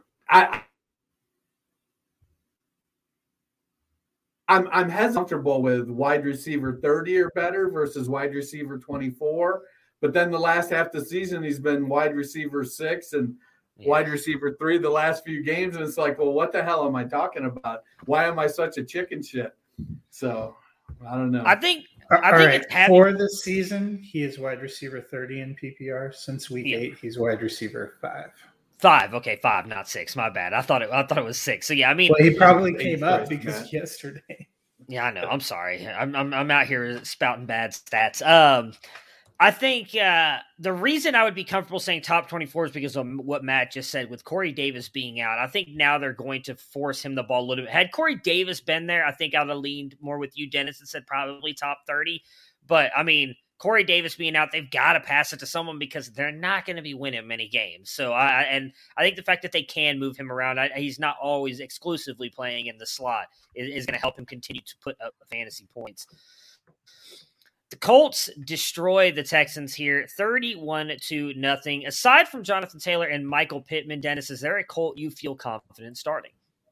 I'm hesitant with wide receiver 30 or better versus wide receiver 24. But then the last half of the season, he's been wide receiver 6 and wide receiver 3 the last few games. And it's like, well, what the hell am I talking about? Why am I such a chicken shit? So I don't know. I think for this season, he is wide receiver 30 in PPR. Since week 8, he's wide receiver 5. 5, okay, 5, not 6. My bad. I thought it was 6. So yeah, I mean, well, he probably came up because yesterday. Yeah, I know. I'm sorry. I'm out here spouting bad stats. I think the reason I would be comfortable saying top 24 is because of what Matt just said with Corey Davis being out. I think now they're going to force him the ball a little bit. Had Corey Davis been there, I think I would have leaned more with you, Dennis, and said probably top 30. But I mean, Corey Davis being out, they've got to pass it to someone because they're not going to be winning many games. So I think the fact that they can move him around, he's not always exclusively playing in the slot, is going to help him continue to put up fantasy points. The Colts destroy the Texans here, 31-0. Aside from Jonathan Taylor and Michael Pittman, Dennis, is there a Colt you feel confident starting?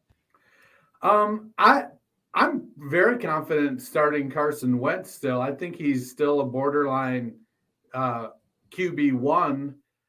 I'm very confident starting Carson Wentz still. I think he's still a borderline QB1.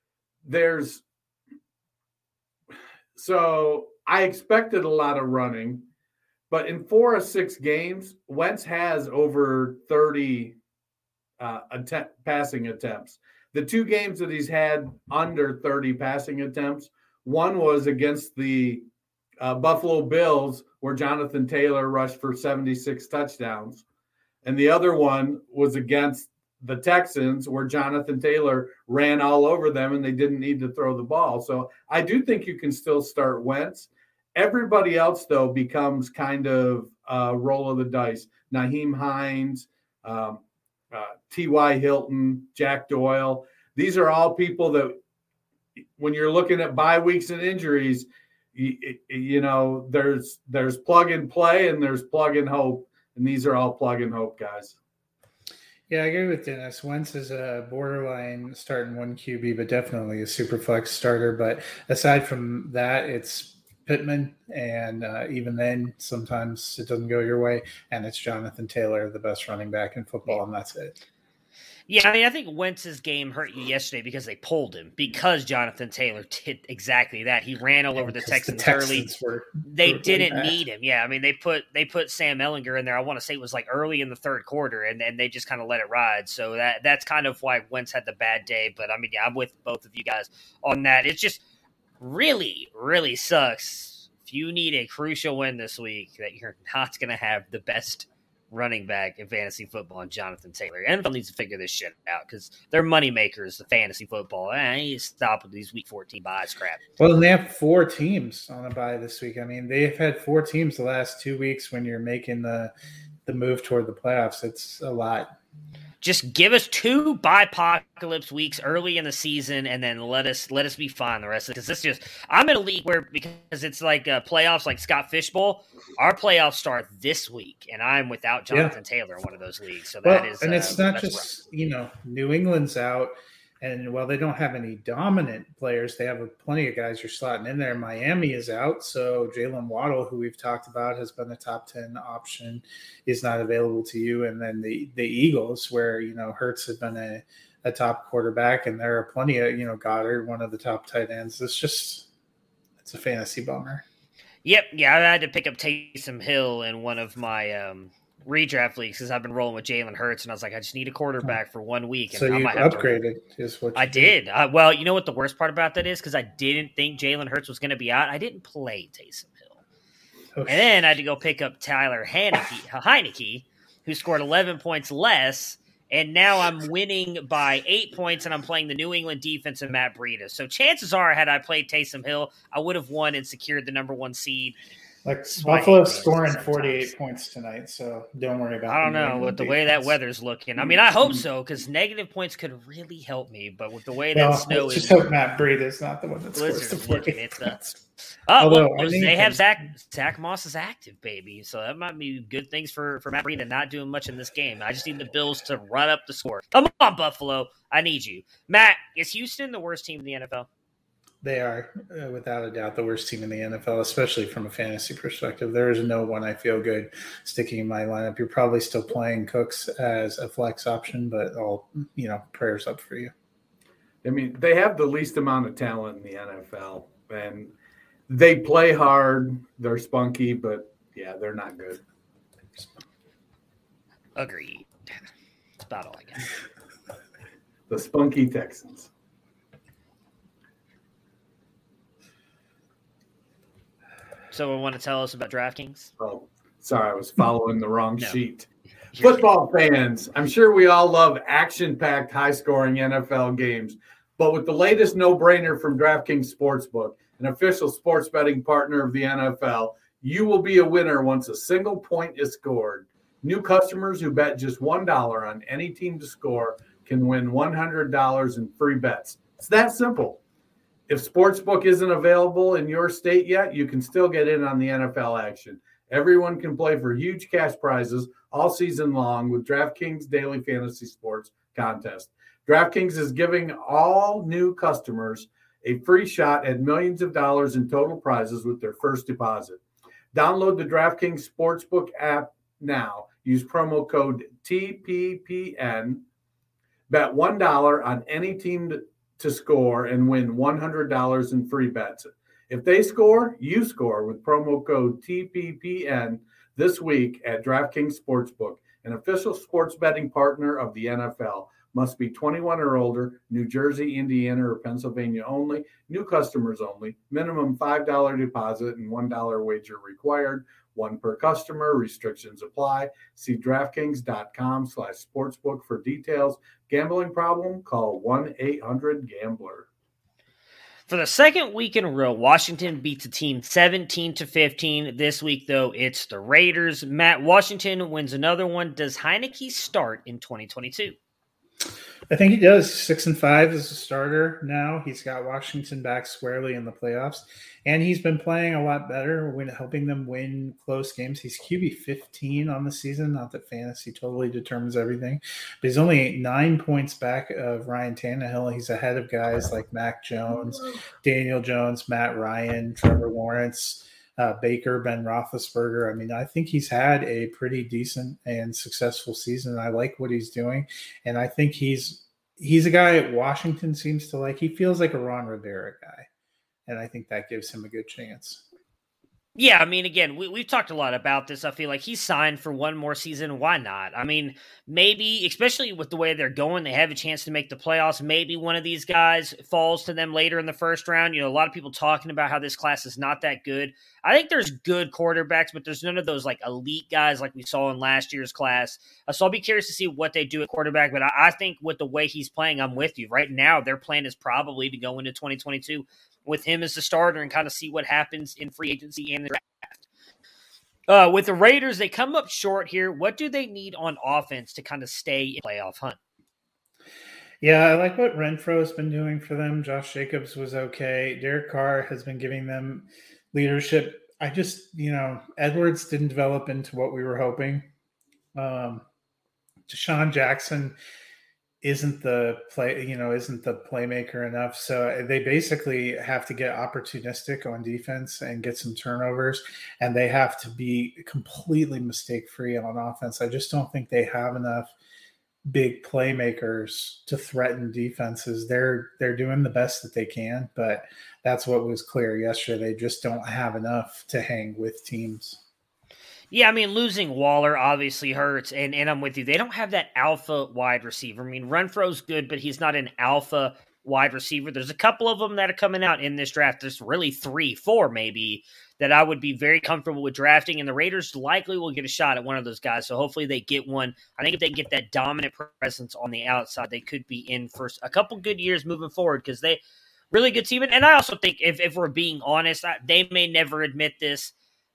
So I expected a lot of running, but in 4 of 6 games, Wentz has over 30 passing attempts. The 2 games that he's had under 30 passing attempts, one was against the Buffalo Bills, where Jonathan Taylor rushed for 76 touchdowns. And the other one was against the Texans, where Jonathan Taylor ran all over them and they didn't need to throw the ball. So I do think you can still start Wentz. Everybody else, though, becomes kind of roll of the dice. Nyheim Hines, T.Y. Hilton, Jack Doyle. These are all people that when you're looking at bye weeks and injuries, you know, there's plug and play and there's plug and hope. And these are all plug and hope guys. Yeah, I agree with Dennis. Wentz is a borderline starting 1 QB, but definitely a super flex starter. But aside from that, it's Pittman. And even then, sometimes it doesn't go your way. And it's Jonathan Taylor, the best running back in football, and that's it. Yeah, I mean, I think Wentz's game hurt you yesterday because they pulled him, because Jonathan Taylor did exactly that. He ran all over the Texans early. They didn't need him. Yeah, I mean, they put Sam Ehlinger in there. I want to say it was like early in the third quarter, and they just kind of let it ride. So that's kind of why Wentz had the bad day. But I mean, yeah, I'm with both of you guys on that. It just really, really sucks if you need a crucial win this week that you're not going to have the best running back in fantasy football and Jonathan Taylor. NFL needs to figure this shit out because they're money makers, the fantasy football. I need to stop with these week 14 buys crap. Well, they have 4 teams on a bye this week. I mean, they've had 4 teams the last 2 weeks when you're making the move toward the playoffs. It's a lot. Just give us 2 bye-apocalypse weeks early in the season, and then let us be fine the rest of it. Because this just, I'm in a league where, because it's like playoffs, like Scott Fishbowl, our playoffs start this week, and I'm without Jonathan Taylor in one of those leagues. So that is, and it's not rough. just New England's out, and while they don't have any dominant players, they have plenty of guys you're slotting in there. Miami is out, so Jalen Waddle, who we've talked about, has been a top 10 option, is not available to you. And then the Eagles, where Hurts has been a top quarterback, and there are plenty of Goddard, one of the top tight ends. It's a fantasy bummer. Yep, yeah, I had to pick up Taysom Hill in one of my redraft leagues because I've been rolling with Jalen Hurts, and I was like, I just need a quarterback for 1 week. And so you upgraded, is what I did. Well, you know what the worst part about that is? Because I didn't think Jalen Hurts was going to be out. I didn't play Taysom Hill. And then I had to go pick up Tyler Heineke, who scored 11 points less, and now I'm winning by 8 points, and I'm playing the New England defense and Matt Breida. So chances are, had I played Taysom Hill, I would have won and secured the number 1 seed. Like Buffalo's scoring 48 points tonight, so don't worry about it. I don't know with the way that weather's looking. I mean, I hope so because negative points could really help me. But with the way that snow is, just hope Matt Breida is not the one that's supposed to play. It's nuts. They have Zach Moss is active, baby. So that might be good things for Matt Breida not doing much in this game. I just need the Bills to run up the score. Come on, Buffalo, I need you. Matt, is Houston the worst team in the NFL? They are, without a doubt, the worst team in the NFL, especially from a fantasy perspective. There is no one I feel good sticking in my lineup. You're probably still playing Cooks as a flex option, but prayers up for you. I mean, they have the least amount of talent in the NFL, and they play hard. They're spunky, but, yeah, they're not good. Agreed. That's about all I got. The spunky Texans. So we want to tell us about DraftKings? Oh, sorry, I was following the wrong sheet. Football fans, I'm sure we all love action-packed, high-scoring NFL games. But with the latest no-brainer from DraftKings Sportsbook, an official sports betting partner of the NFL, you will be a winner once a single point is scored. New customers who bet just $1 on any team to score can win $100 in free bets. It's that simple. If Sportsbook isn't available in your state yet, you can still get in on the NFL action. Everyone can play for huge cash prizes all season long with DraftKings Daily Fantasy Sports Contest. DraftKings is giving all new customers a free shot at millions of dollars in total prizes with their first deposit. Download the DraftKings Sportsbook app now. Use promo code TPPN. Bet $1 on any team to score and win $100 in free bets. If they score, you score with promo code TPPN this week at DraftKings Sportsbook, an official sports betting partner of the NFL. Must be 21 or older, New Jersey, Indiana, or Pennsylvania only. New customers only. Minimum $5 deposit and $1 wager required. One per customer. Restrictions apply. See DraftKings.com/sportsbook for details. Gambling problem? Call 1-800-GAMBLER. For the second week in a row, Washington beats a team 17-15. This week, though, it's the Raiders. Matt, Washington wins another one. Does Heineke start in 2022? I think he does. 6-5 as a starter now. He's got Washington back squarely in the playoffs, and he's been playing a lot better when helping them win close games. He's QB 15 on the season. Not that fantasy totally determines everything, but he's only 9 points back of Ryan Tannehill. He's ahead of guys like Mac Jones, Daniel Jones, Matt Ryan, Trevor Lawrence, Baker, Ben Roethlisberger. I mean, I think he's had a pretty decent and successful season. I like what he's doing, and I think he's a guy Washington seems to like. He feels like a Ron Rivera guy, and I think that gives him a good chance. Yeah, I mean, again, we've talked a lot about this. I feel like he's signed for one more season. Why not? I mean, maybe, especially with the way they're going, they have a chance to make the playoffs. Maybe one of these guys falls to them later in the first round. You know, a lot of people talking about how this class is not that good. I think there's good quarterbacks, but there's none of those like elite guys like we saw in last year's class. So I'll be curious to see what they do at quarterback. But I think with the way he's playing, I'm with you. Right now, their plan is probably to go into 2022 with him as the starter and kind of see what happens in free agency and the draft. With the Raiders, they come up short here. What do they need on offense to kind of stay in playoff hunt? Yeah, I like what Renfro has been doing for them. Josh Jacobs was okay. Derek Carr has been giving them leadership. I just, Edwards didn't develop into what we were hoping. Deshaun Jackson isn't the playmaker enough. So they basically have to get opportunistic on defense and get some turnovers, and they have to be completely mistake-free on offense. I just don't think they have enough big playmakers to threaten defenses. They're doing the best that they can, but that's what was clear yesterday. They just don't have enough to hang with teams. Yeah, I mean, losing Waller obviously hurts, and I'm with you. They don't have that alpha wide receiver. I mean, Renfro's good, but he's not an alpha wide receiver. There's a couple of them that are coming out in this draft. There's really 3, 4 maybe that I would be very comfortable with drafting, and the Raiders likely will get a shot at one of those guys, so hopefully they get one. I think if they can get that dominant presence on the outside, they could be in for a couple good years moving forward because they really good team. And I also think if we're being honest, they may never admit this,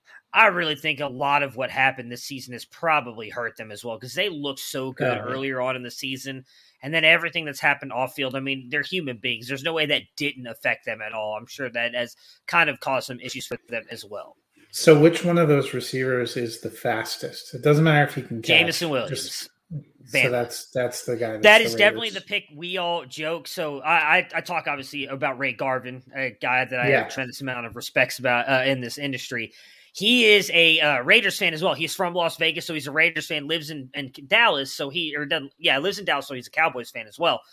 I really think a lot of what happened this season has probably hurt them as well because they looked so good earlier on in the season. And then everything that's happened off field, I mean, they're human beings. There's no way that didn't affect them at all. I'm sure that has kind of caused some issues for them as well. So which one of those receivers is the fastest? It doesn't matter if he can catch. Jameson Williams. So that's the guy. That is definitely the pick we all joke. So I talk obviously about Ray Garvin, a guy that I have a tremendous amount of respects about in this industry. He is a Raiders fan as well. He's from Las Vegas, so he's a Raiders fan, lives in Dallas. So lives in Dallas, so he's a Cowboys fan as well.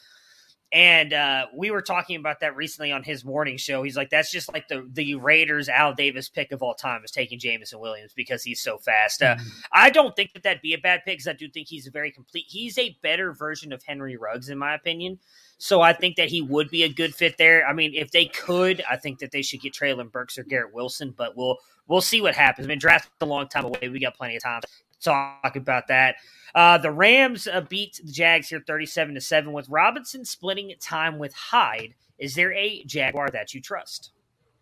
And we were talking about that recently on his morning show. He's like, that's just like the Raiders Al Davis pick of all time is taking Jameson Williams because he's so fast. I don't think that'd be a bad pick because I do think he's he's a better version of Henry Ruggs in my opinion. So I think that he would be a good fit there. I mean, if they could, I think that they should get Treylon Burks or Garrett Wilson, but we'll see what happens. I mean, draft a long time away. We got plenty of time to talk about that. The Rams beat the Jags here 37-7 with Robinson splitting time with Hyde. Is there a Jaguar that you trust?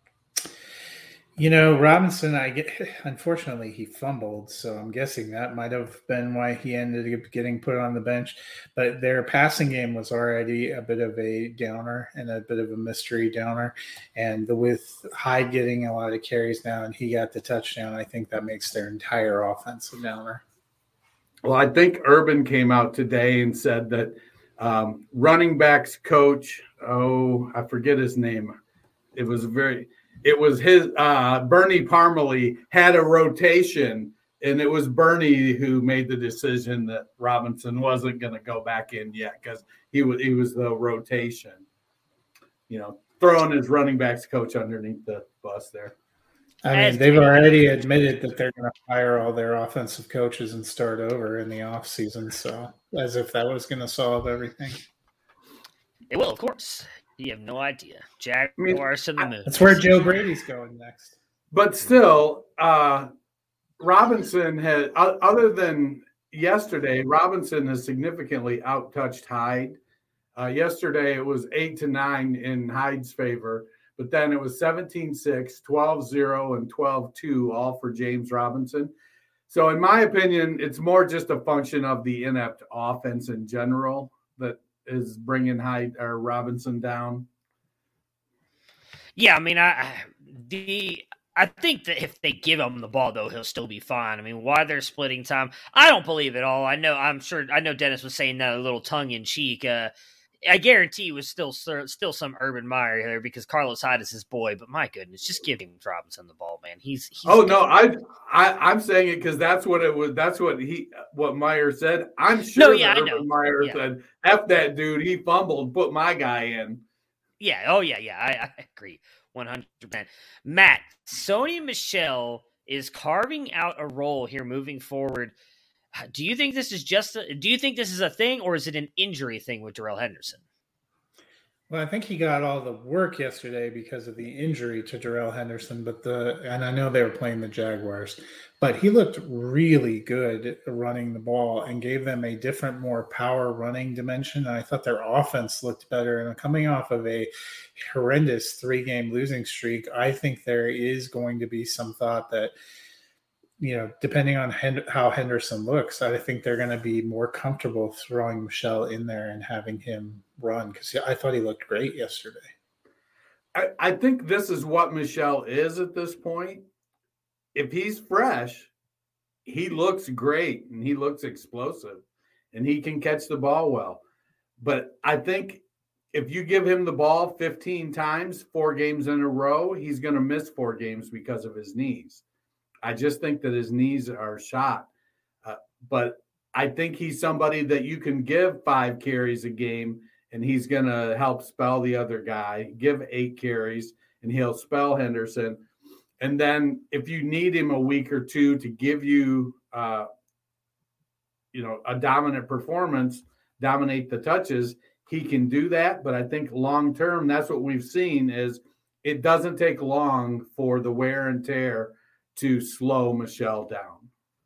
Robinson, unfortunately, he fumbled, so I'm guessing that might have been why he ended up getting put on the bench. But their passing game was already a bit of a downer and a bit of a mystery downer. And with Hyde getting a lot of carries now and he got the touchdown, I think that makes their entire offense a downer. Well, I think Urban came out today and said that running backs coach, I forget his name. It was his Bernie Parmalee had a rotation, and it was Bernie who made the decision that Robinson wasn't going to go back in yet because he was the rotation. Throwing his running backs coach underneath the bus there. I mean, they've already admitted that they're going to fire all their offensive coaches and start over in the offseason, so as if that was going to solve everything. It will, of course. You have no idea. Jaguars to the moon. That's where Joe Brady's going next. But still, Robinson had, other than yesterday, Robinson has significantly outtouched Hyde. Yesterday, it was 8-9 in Hyde's favor, but then it was 17-6, 12-0, and 12-2, all for James Robinson. So in my opinion, it's more just a function of the inept offense in general that is bringing Hyde or Robinson down. Yeah, I mean, I think that if they give him the ball, though, he'll still be fine. I mean, why they're splitting time, I don't believe it all. I know Dennis was saying that a little tongue in cheek. I guarantee it was still some Urban Meyer there because Carlos Hyde is his boy. But my goodness, just give James Robinson the ball, man. He's I'm saying it because that's what it was. That's what Meyer said. I'm sure Urban Meyer said, "F that dude. He fumbled. Put my guy in." Yeah. Oh, yeah. I agree 100%. Matt, Sony Michel is carving out a role here moving forward. Do you think this is do you think this is a thing, or is it an injury thing with Darrell Henderson? Well, I think he got all the work yesterday because of the injury to Darrell Henderson, and I know they were playing the Jaguars, but he looked really good running the ball and gave them a different, more power running dimension. And I thought their offense looked better. And coming off of a horrendous 3-game losing streak, I think there is going to be some thought that, depending on how Henderson looks, I think they're going to be more comfortable throwing Michel in there and having him run, because I thought he looked great yesterday. I think this is what Michel is at this point. If he's fresh, he looks great and he looks explosive and he can catch the ball well. But I think if you give him the ball 15 times, 4 games in a row, he's going to miss 4 games because of his knees. I just think that his knees are shot. But I think he's somebody that you can give 5 carries a game and he's going to help spell the other guy. Give 8 carries and he'll spell Henderson. And then if you need him a week or two to give you, a dominant performance, dominate the touches, he can do that. But I think long-term, that's what we've seen is it doesn't take long for the wear and tear to slow Michel down.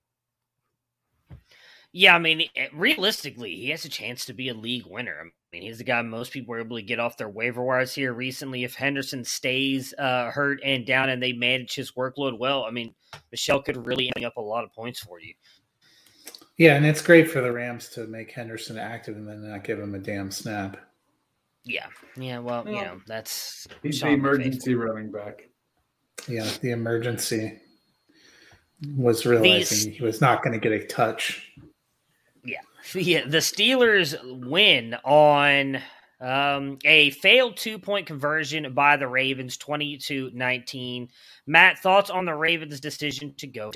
Yeah, I mean, realistically, he has a chance to be a league winner. I mean, he's the guy most people were able to get off their waiver wires here recently. If Henderson stays hurt and down and they manage his workload well, I mean, Michel could really end up a lot of points for you. Yeah, and it's great for the Rams to make Henderson active and then not give him a damn snap. Yeah, well, that's... He's the emergency running back. Yeah, the emergency was realizing he was not going to get a touch. Yeah, the Steelers win on a failed 2-point conversion by the Ravens, 20-19. Matt, thoughts on the Ravens' decision to go?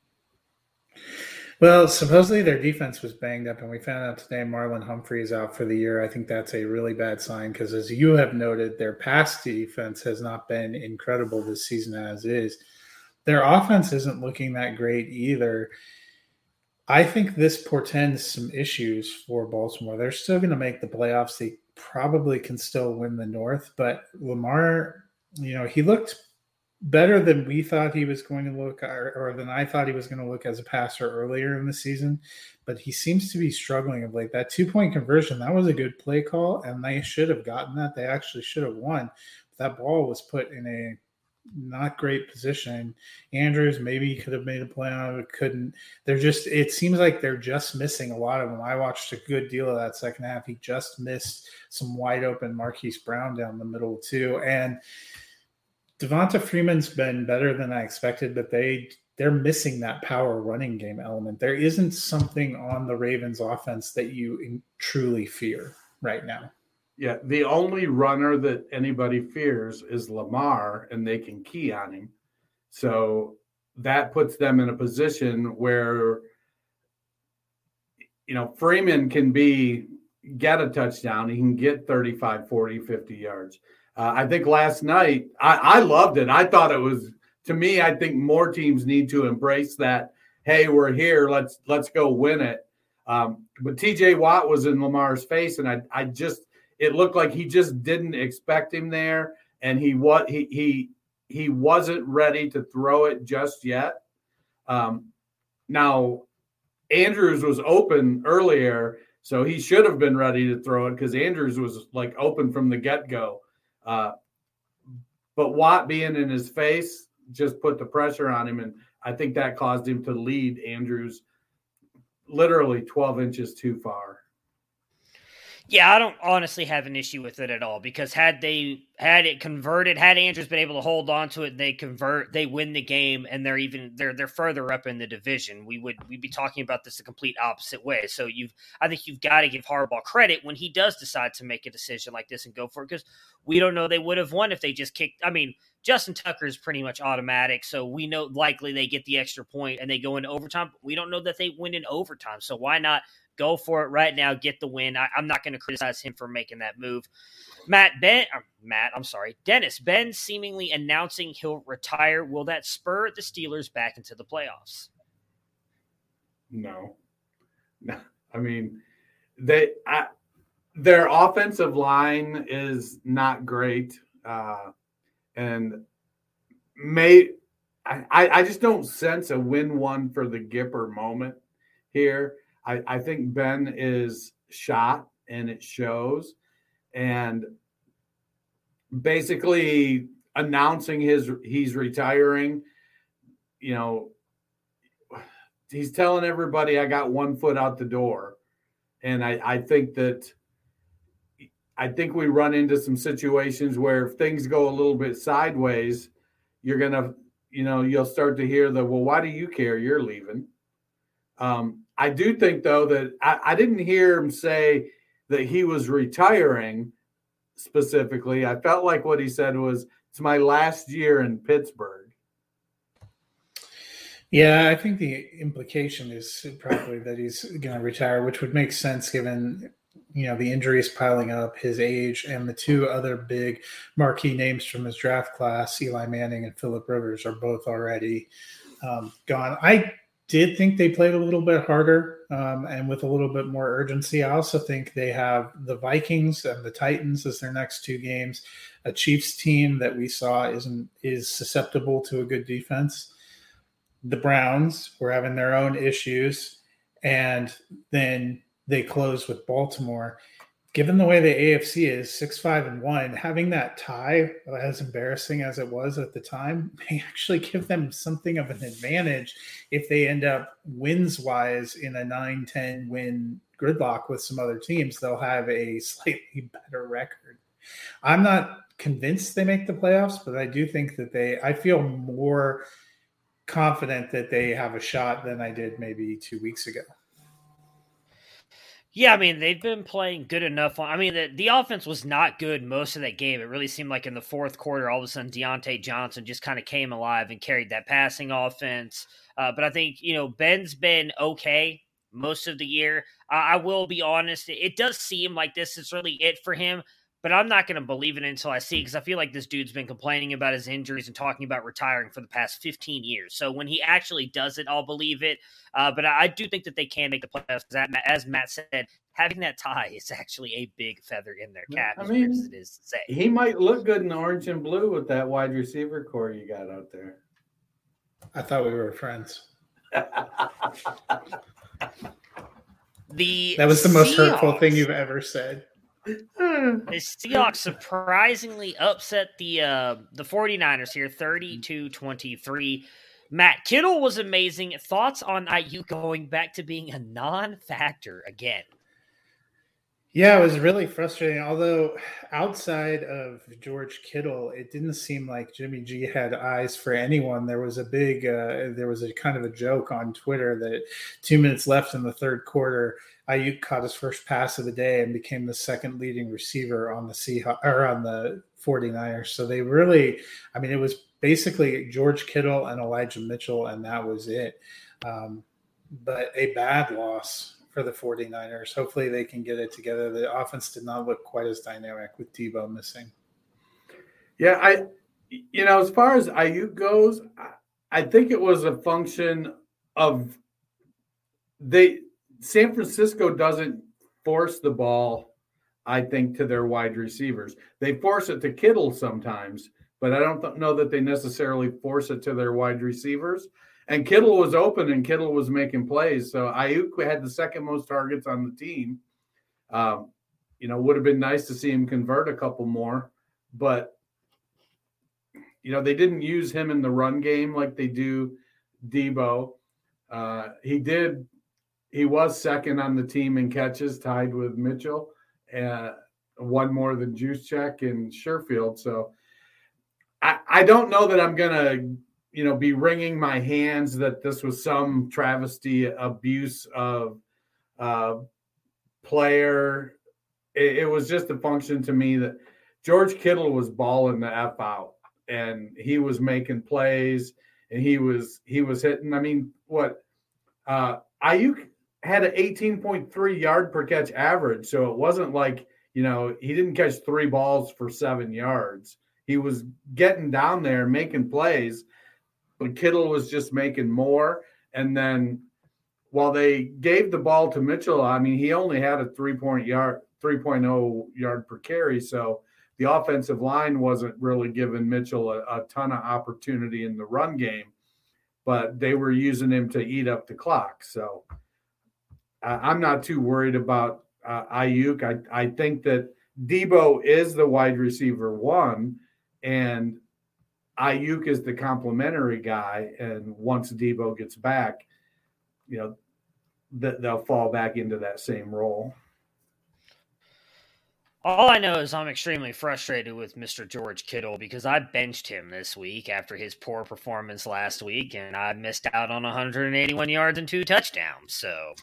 Well, supposedly their defense was banged up, and we found out today Marlon Humphrey is out for the year. I think that's a really bad sign because, as you have noted, their pass defense has not been incredible this season as is. Their offense isn't looking that great either. I think this portends some issues for Baltimore. They're still going to make the playoffs. They probably can still win the North, but Lamar, he looked better than we thought he was going to look, or than I thought he was going to look as a passer earlier in the season, but he seems to be struggling of late. That 2-point conversion, that was a good play call, and they should have gotten that. They actually should have won. But that ball was put in a not great position. Andrews maybe could have made a play on it, couldn't. It seems like they're just missing a lot of them. I watched a good deal of that second half. He just missed some wide open Marquise Brown down the middle too. And Devonta Freeman's been better than I expected, but they're missing that power running game element. There isn't something on the Ravens offense that you truly fear right now. Yeah, the only runner that anybody fears is Lamar, and they can key on him. So that puts them in a position where, Freeman can get a touchdown. He can get 35, 40, 50 yards. I think last night, I loved it. I thought it was, to me, I think more teams need to embrace that. Hey, we're here. Let's go win it. But TJ Watt was in Lamar's face, and it looked like he just didn't expect him there, and he wasn't ready to throw it just yet. Now, Andrews was open earlier, so he should have been ready to throw it because Andrews was like open from the get-go. But Watt being in his face just put the pressure on him, and I think that caused him to lead Andrews literally 12 inches too far. Yeah, I don't honestly have an issue with it at all because had it converted, had Andrews been able to hold on to it, they win the game, and they're further up in the division. We'd be talking about this the complete opposite way. So I think you've got to give Harbaugh credit when he does decide to make a decision like this and go for it, because we don't know they would have won if they just kicked. I mean, Justin Tucker is pretty much automatic, so we know likely they get the extra point and they go into overtime. But we don't know that they win in overtime, so why not Go for it right now. Get the win. I'm not going to criticize him for making that move. Dennis, Ben seemingly announcing he'll retire. Will that spur the Steelers back into the playoffs? No. I mean, their offensive line is not great. And I just don't sense a win-one for the Gipper moment here. I think Ben is shot, and it shows. And basically announcing he's retiring, he's telling everybody I got 1 foot out the door. And I think we run into some situations where if things go a little bit sideways, you're going to, you'll start to hear well, why do you care? You're leaving. I do think, though, that I didn't hear him say that he was retiring specifically. I felt like what he said was, it's my last year in Pittsburgh. Yeah, I think the implication is probably that he's going to retire, which would make sense given, the injuries piling up, his age, and the two other big marquee names from his draft class, Eli Manning and Phillip Rivers, are both already gone. I did think they played a little bit harder and with a little bit more urgency. I also think they have the Vikings and the Titans as their next two games, a Chiefs team that we saw is susceptible to a good defense. The Browns were having their own issues, and then they closed with Baltimore. Given the way the AFC is 6-5-1, having that tie, as embarrassing as it was at the time, may actually give them something of an advantage if they end up wins-wise in a 9-10 win gridlock with some other teams. They'll have a slightly better record. I'm not convinced they make the playoffs, but I do think that I feel more confident that they have a shot than I did maybe 2 weeks ago. Yeah, I mean, they've been playing good enough. The offense was not good most of that game. It really seemed like in the fourth quarter, all of a sudden, Deontay Johnson just kind of came alive and carried that passing offense. But I think, Ben's been okay most of the year. I will be honest. It does seem like this is really it for him. But I'm not going to believe it until I see, because I feel like this dude's been complaining about his injuries and talking about retiring for the past 15 years. So when he actually does it, I'll believe it. But I do think that they can make the playoffs. As Matt said, having that tie is actually a big feather in their cap, as weird as it is to say. He might look good in orange and blue with that wide receiver core you got out there. I thought we were friends. That was the most hurtful thing you've ever said. The Seahawks surprisingly upset the 49ers here, 30-23. Matt, Kittle was amazing. Thoughts on Ayuk going back to being a non-factor again? Yeah, it was really frustrating. Although outside of George Kittle, it didn't seem like Jimmy G had eyes for anyone. There was a kind of a joke on Twitter that 2 minutes left in the third quarter, Ayuk caught his first pass of the day and became the second leading receiver on the on the 49ers. So they really, it was basically George Kittle and Elijah Mitchell, and that was it. But a bad loss for the 49ers. Hopefully they can get it together. The offense did not look quite as dynamic with Debo missing. Yeah, as far as Ayuk goes, I think it was a function of San Francisco doesn't force the ball, I think, to their wide receivers. They force it to Kittle sometimes, but I don't know that they necessarily force it to their wide receivers. And Kittle was open and Kittle was making plays. So Ayuk had the second most targets on the team. Would have been nice to see him convert a couple more. But, they didn't use him in the run game like they do Debo. He was second on the team in catches, tied with Mitchell, one more than Juszczyk and Sherfield. So I don't know that I'm going to, be wringing my hands that this was some travesty abuse of player. It was just a function to me that George Kittle was balling the F out, and he was making plays, and he was hitting. Ayuk had an 18.3 yard per catch average. So it wasn't like, he didn't catch 3 balls for 7 yards. He was getting down there, making plays, but Kittle was just making more. And then while they gave the ball to Mitchell, I mean, he only had a 3.0 yard per carry. So the offensive line wasn't really giving Mitchell a ton of opportunity in the run game, but they were using him to eat up the clock. So I'm not too worried about Ayuk. I think that Debo is the wide receiver 1, and Ayuk is the complimentary guy. And once Debo gets back, they'll fall back into that same role. All I know is I'm extremely frustrated with Mr. George Kittle because I benched him this week after his poor performance last week, and I missed out on 181 yards and 2 touchdowns. So,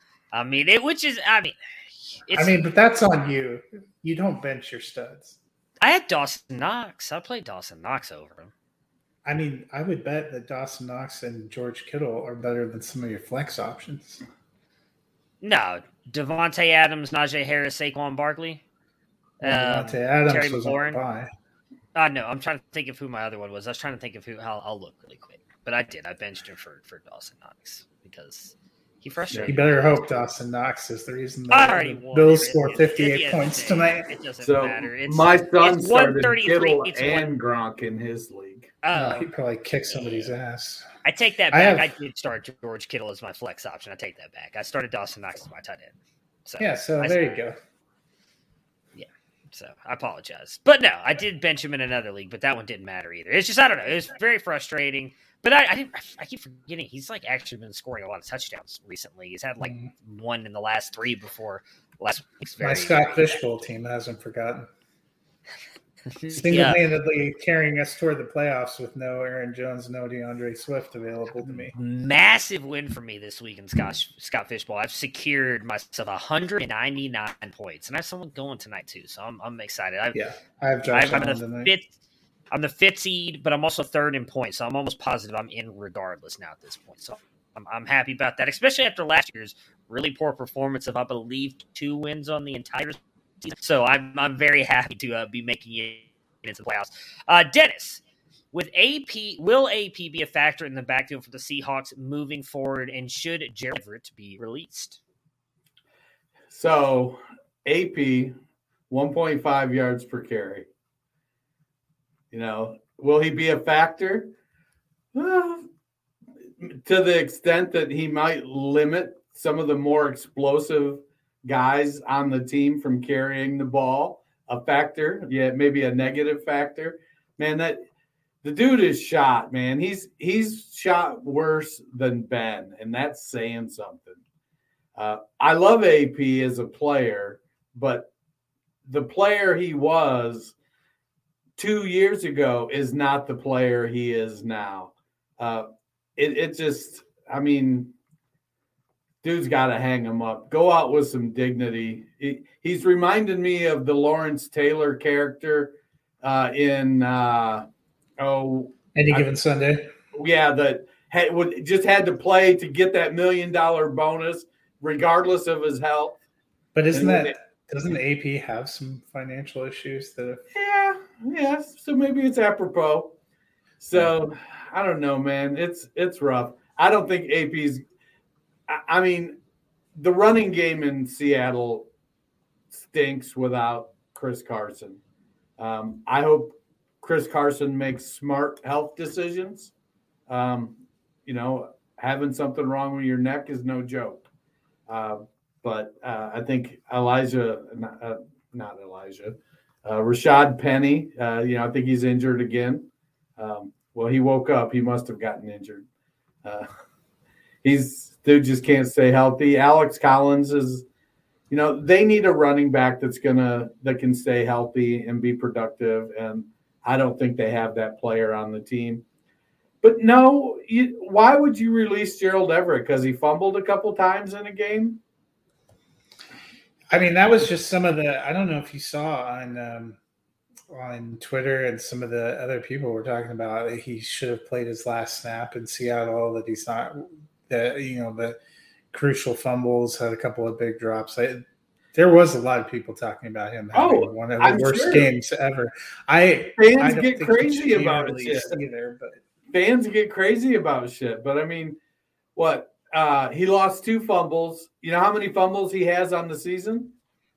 but that's on you. You don't bench your studs. I had Dawson Knox. I played Dawson Knox over him. I mean, I would bet that Dawson Knox and George Kittle are better than some of your flex options. No, Devontae Adams, Najee Harris, Saquon Barkley. Devontae Adams Terry was McLaurin. on bye. No, I'm trying to think of who my other one was. I was trying to think of who. I'll look really quick. But I did. I benched him for Dawson Knox because he frustrated me. You better hope Dawson Knox is the reason the Bills scored 58 points tonight. It doesn't matter. My son started Kittle and Gronk in his league. No, he probably kicked somebody's ass. I take that back. I did start George Kittle as my flex option. I take that back. I started Dawson Knox as my tight end. So there you go. Yeah. So I apologize. But no, I did bench him in another league, but that one didn't matter either. It's just, I don't know. It was very frustrating. But I keep forgetting he's like actually been scoring a lot of touchdowns recently. He's had like one in the last 3 before last week's. My Scott Fishbowl team hasn't forgotten. Single-handedly carrying us toward the playoffs with no Aaron Jones, no DeAndre Swift available to me. Massive win for me this week in Scott Fishbowl. I've secured myself 199 points, and I have someone going tonight too, so I'm excited. I have Josh Allen tonight. I'm the 5th seed, but I'm also 3rd in points, so I'm almost positive I'm in regardless now at this point. So I'm happy about that, especially after last year's really poor performance of, I believe, 2 wins on the entire season. So I'm very happy to be making it into the playoffs. Dennis, will AP be a factor in the backfield for the Seahawks moving forward, and should Gerald Everett be released? So AP, 1.5 yards per carry. Will he be a factor? To the extent that he might limit some of the more explosive guys on the team from carrying the ball. A factor, maybe a negative factor. Man, that the dude is shot, man. He's shot worse than Ben, and that's saying something. I love AP as a player, but the player he was 2 years ago is not the player he is now. Dude's got to hang him up. Go out with some dignity. He's reminded me of the Lawrence Taylor character in Any Given Sunday. Yeah, that had to play to get that $1 million bonus, regardless of his health. But doesn't AP have some financial issues that? Yeah. So maybe it's apropos. So I don't know, man. It's rough. I don't think AP's. I mean, the running game in Seattle stinks without Chris Carson. I hope Chris Carson makes smart health decisions. Having something wrong with your neck is no joke. But I think Rashad Penny, I think he's injured again. He woke up. He must have gotten injured. Dude just can't stay healthy. Alex Collins is, they need a running back that can stay healthy and be productive. And I don't think they have that player on the team. But no, why would you release Gerald Everett? Because he fumbled a couple times in a game? I mean, that was just some of I don't know if you saw on Twitter, and some of the other people were talking about he should have played his last snap in Seattle, that he's not, that crucial fumbles, had a couple of big drops. There was a lot of people talking about him having one of the worst games ever. Fans get crazy about shit. Either, but fans get crazy about shit. But I mean, what? He lost 2 fumbles. You know how many fumbles he has on the season?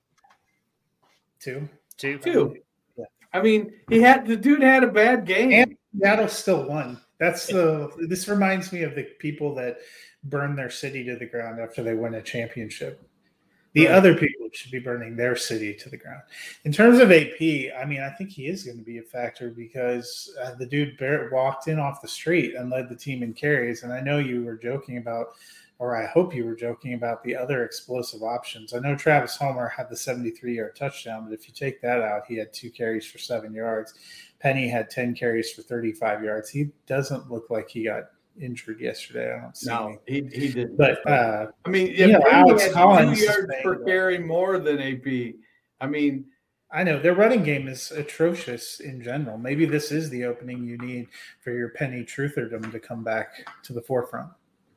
2. 2. Yeah. I mean, the dude had a bad game. And Seattle still won. This reminds me of the people that burn their city to the ground after they win a championship. The other people should be burning their city to the ground. In terms of AP, I mean, I think he is going to be a factor because the dude walked in off the street and led the team in carries. And I know you were joking about, or I hope you were joking about the other explosive options. I know Travis Homer had the 73-yard touchdown, but if you take that out, he had 2 carries for 7 yards. Penny had 10 carries for 35 yards. He doesn't look like he got injured yesterday. I don't see any. He didn't. But I mean, if Alex Collins 2 yards per carry more than AP, I mean, I know their running game is atrocious in general. Maybe this is the opening you need for your Penny Trutherdom to come back to the forefront.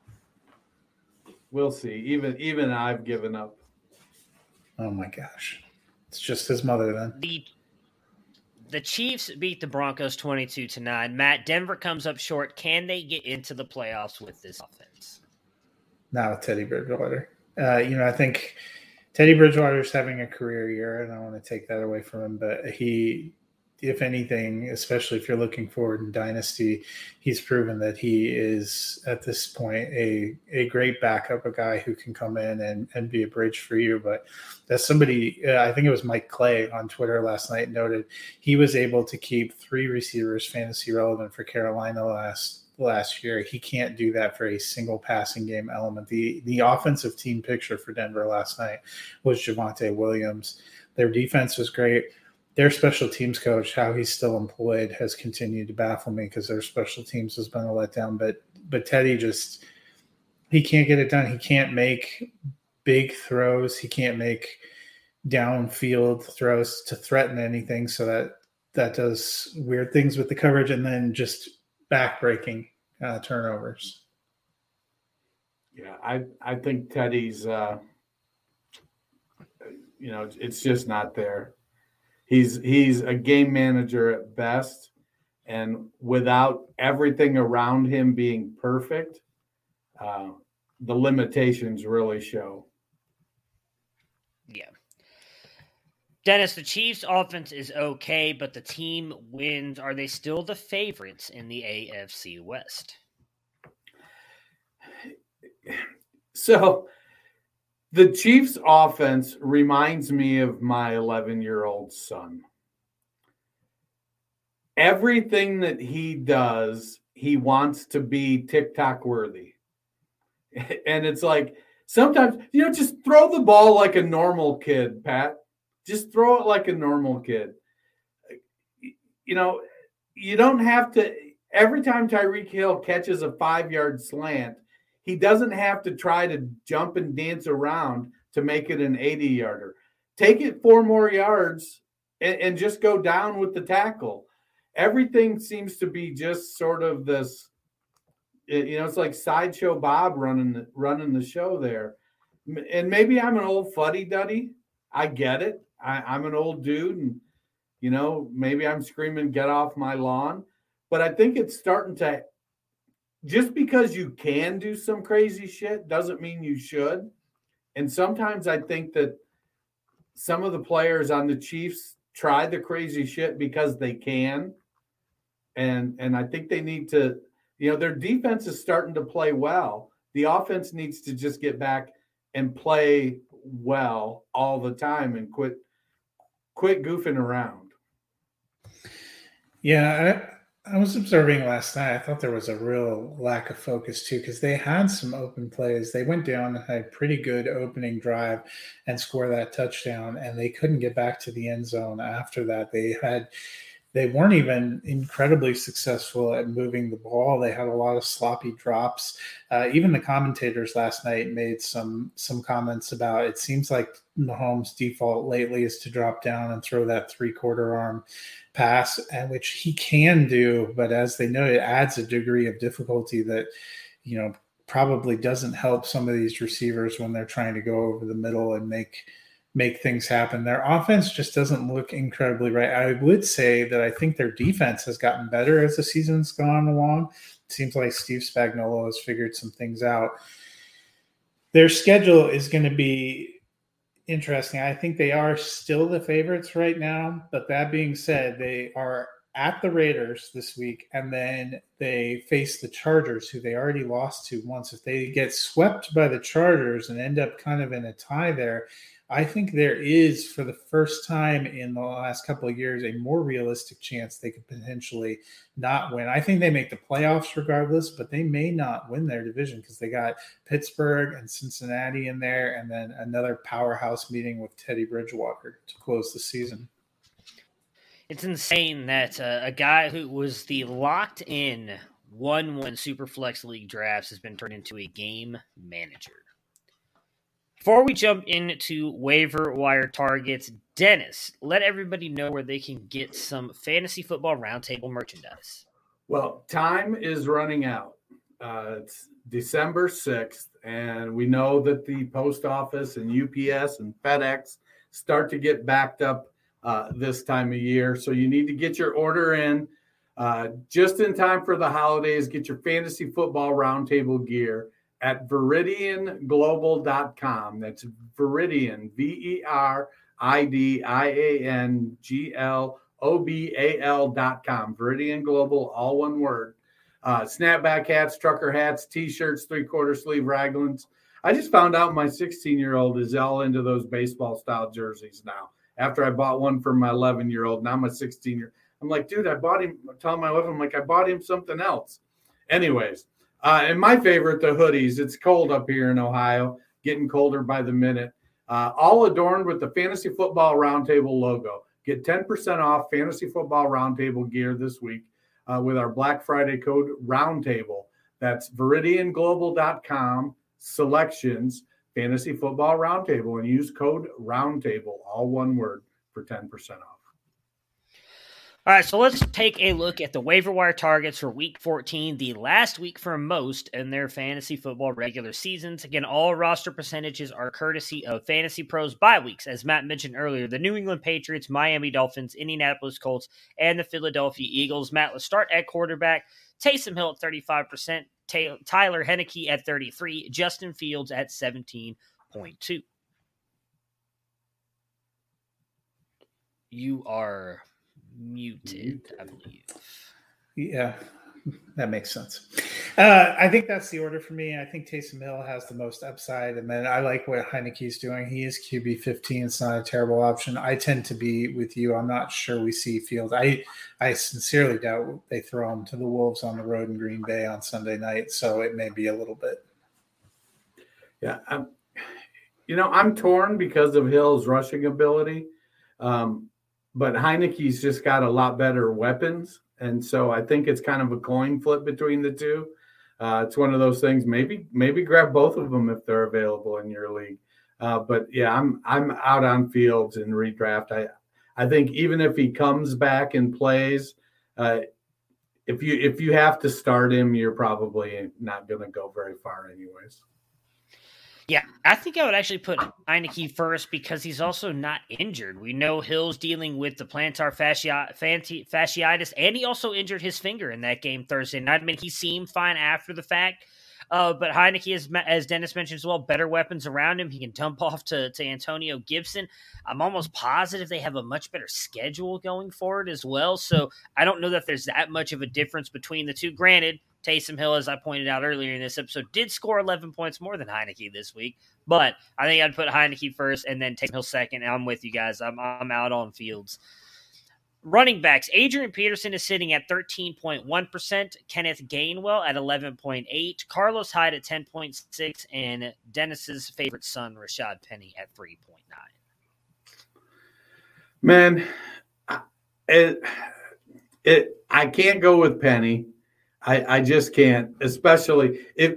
We'll see. Even I've given up. Oh my gosh, it's just his mother then. The Chiefs beat the Broncos 22-9. Matt, Denver comes up short. Can they get into the playoffs with this offense? Not with Teddy Bridgewater. I think Teddy Bridgewater's having a career year, and I don't want to take that away from him. But he, if anything, especially if you're looking forward in Dynasty, he's proven that he is, at this point, a great backup, a guy who can come in and be a bridge for you. But as somebody, I think it was Mike Clay on Twitter last night noted, he was able to keep 3 receivers fantasy relevant for Carolina last year. He can't do that for a single passing game element. The offensive team picture for Denver last night was Javonte Williams. Their defense was great. Their special teams coach, how he's still employed, has continued to baffle me because their special teams has been a letdown. But Teddy he can't get it done. He can't make big throws. He can't make downfield throws to threaten anything. So that does weird things with the coverage, and then just backbreaking turnovers. Yeah, I think Teddy's, it's just not there. He's a game manager at best, and without everything around him being perfect, the limitations really show. Yeah. Dennis, the Chiefs' offense is okay, but the team wins. Are they still the favorites in the AFC West? So the Chiefs' offense reminds me of my 11-year-old son. Everything that he does, he wants to be TikTok worthy. And it's like, sometimes, just throw the ball like a normal kid, Pat. Just throw it like a normal kid. You don't have to, every time Tyreek Hill catches a 5-yard slant, he doesn't have to try to jump and dance around to make it an 80-yarder. Take it 4 more yards and just go down with the tackle. Everything seems to be just sort of this, it's like Sideshow Bob running the show there. And maybe I'm an old fuddy-duddy. I get it. I'm an old dude, and, maybe I'm screaming, get off my lawn. But I think it's starting to, just because you can do some crazy shit doesn't mean you should. And sometimes I think that some of the players on the Chiefs try the crazy shit because they can. And I think they need to, their defense is starting to play well. The offense needs to just get back and play well all the time and quit goofing around. Yeah, I was observing last night. I thought there was a real lack of focus too, because they had some open plays. They went down and had a pretty good opening drive and score that touchdown, and they couldn't get back to the end zone after that. They weren't even incredibly successful at moving the ball. They had a lot of sloppy drops. Even the commentators last night made some comments about, it seems like Mahomes' default lately is to drop down and throw that 3/4 arm pass, and which he can do, but as they know, it adds a degree of difficulty that, probably doesn't help some of these receivers when they're trying to go over the middle and make things happen. Their offense just doesn't look incredibly right. I would say that I think their defense has gotten better as the season's gone along. It seems like Steve Spagnuolo has figured some things out. Their schedule is going to be interesting. I think they are still the favorites right now, but that being said, they are at the Raiders this week, and then they face the Chargers, who they already lost to once. If they get swept by the Chargers and end up kind of in a tie there, I think there is, for the first time in the last couple of years, a more realistic chance they could potentially not win. I think they make the playoffs regardless, but they may not win their division because they got Pittsburgh and Cincinnati in there, and then another powerhouse meeting with Teddy Bridgewater to close the season. It's insane that a guy who was the locked-in 1-1 Superflex League drafts has been turned into a game manager. Before we jump into waiver wire targets, Dennis, let everybody know where they can get some Fantasy Football Roundtable merchandise. Well, time is running out. It's December 6th, and we know that the post office and UPS and FedEx start to get backed up this time of year. So you need to get your order in just in time for the holidays. Get your Fantasy Football Roundtable gear at ViridianGlobal.com. That's Viridian, VERIDIANGLOBAL.com. Viridian Global, all one word. Snapback hats, trucker hats, T-shirts, 3/4 sleeve raglans. I just found out my 16-year-old is all into those baseball-style jerseys now. After I bought one for my 11-year-old, now my 16-year-old. I'm like, dude, I bought him. I'm telling my wife, I'm like, I bought him something else. Anyways, and my favorite, the hoodies. It's cold up here in Ohio, getting colder by the minute. All adorned with the Fantasy Football Roundtable logo. Get 10% off Fantasy Football Roundtable gear this week with our Black Friday code Roundtable. That's ViridianGlobal.com, selections, Fantasy Football Roundtable, and use code Roundtable, all one word, for 10% off. All right, so let's take a look at the waiver wire targets for Week 14, the last week for most in their fantasy football regular seasons. Again, all roster percentages are courtesy of Fantasy Pros bye weeks. As Matt mentioned earlier, the New England Patriots, Miami Dolphins, Indianapolis Colts, and the Philadelphia Eagles. Matt, let's start at quarterback. Taysom Hill at 35%, Tyler Heineke at 33%, Justin Fields at 17.2%. You are muted, I believe. Yeah, that makes sense. I think that's the order for me. I think Taysom Hill has the most upside, and then I like what Heineke's doing. He is QB 15. It's not a terrible option. I tend to be with you. I'm not sure we see Fields. I sincerely doubt they throw him to the Wolves on the road in Green Bay on Sunday night, so it may be a little bit. Yeah, I'm torn because of Hill's rushing ability. But Heineke's just got a lot better weapons. And so I think it's kind of a coin flip between the two. It's one of those things, maybe grab both of them if they're available in your league. But yeah, I'm out on Fields in redraft. I think even if he comes back and plays, if you have to start him, you're probably not going to go very far anyways. Yeah, I think I would actually put Heineke first because he's also not injured. We know Hill's dealing with the plantar fasciitis, and he also injured his finger in that game Thursday night. I mean, he seemed fine after the fact, but Heineke, as Dennis mentioned as well, better weapons around him. He can dump off to Antonio Gibson. I'm almost positive they have a much better schedule going forward as well, so I don't know that there's that much of a difference between the two. Granted, Taysom Hill, as I pointed out earlier in this episode, did score 11 points more than Heineke this week. But I think I'd put Heineke first and then Taysom Hill second. And I'm with you guys. I'm out on Fields. Running backs, Adrian Peterson is sitting at 13.1%. Kenneth Gainwell at 11.8%. Carlos Hyde at 10.6%. And Dennis's favorite son, Rashad Penny, at 3.9%. Man, I can't go with Penny. I just can't, especially if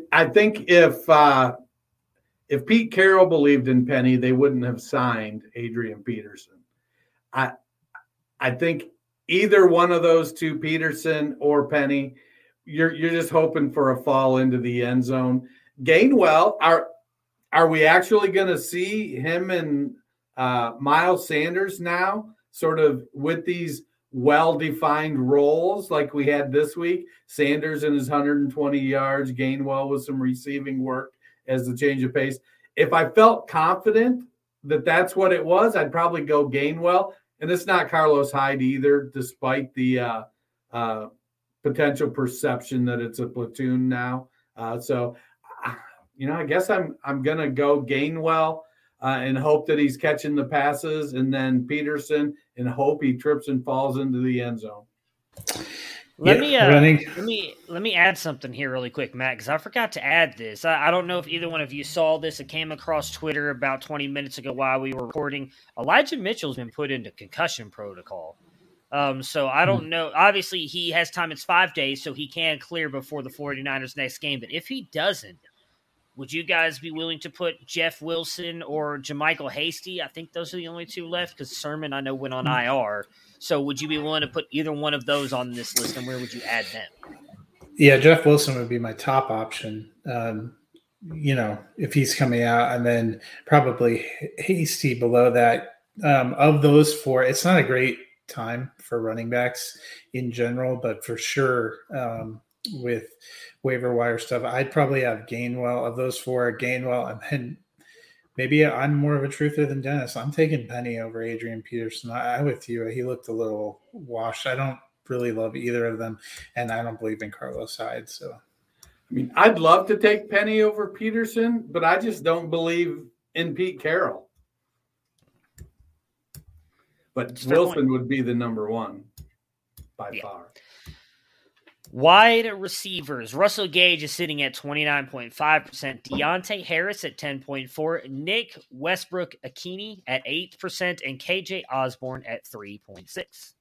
Pete Carroll believed in Penny, they wouldn't have signed Adrian Peterson. I think either one of those two, Peterson or Penny, you're just hoping for a fall into the end zone. Gainwell, are we actually going to see him and Miles Sanders now sort of with these well-defined roles like we had this week? Sanders in his 120 yards, Gainwell with some receiving work as the change of pace. If I felt confident that that's what it was, I'd probably go Gainwell. And it's not Carlos Hyde either, despite the potential perception that it's a platoon now. So, I guess I'm going to go Gainwell and hope that he's catching the passes, and then Peterson and hope he trips and falls into the end zone. Let me add something here really quick, Matt, because I forgot to add this. I don't know if either one of you saw this. It came across Twitter about 20 minutes ago while we were recording. Elijah Mitchell's been put into concussion protocol. So I don't know. Obviously, he has time. It's 5 days, so he can clear before the 49ers' next game. But if he doesn't, would you guys be willing to put Jeff Wilson or JaMycal Hasty? I think those are the only two left because Sermon, I know, went on IR. So would you be willing to put either one of those on this list, and where would you add them? Yeah, Jeff Wilson would be my top option, if he's coming out, and then probably Hasty below that. Of those four, it's not a great time for running backs in general, but for sure with waiver wire stuff, I'd probably have Gainwell. Of those four, Gainwell, and then maybe I'm more of a truther than Dennis. I'm taking Penny over Adrian Peterson. I'm with you. He looked a little washed. I don't really love either of them, and I don't believe in Carlos Hyde. So, I'd love to take Penny over Peterson, but I just don't believe in Pete Carroll. But Wilson would be the number one by far. Wide receivers. Russell Gage is sitting at 29.5%. Deontay Harris at 10.4%. Nick Westbrook-Ikhine at 8%. And KJ Osborne at 3.6%.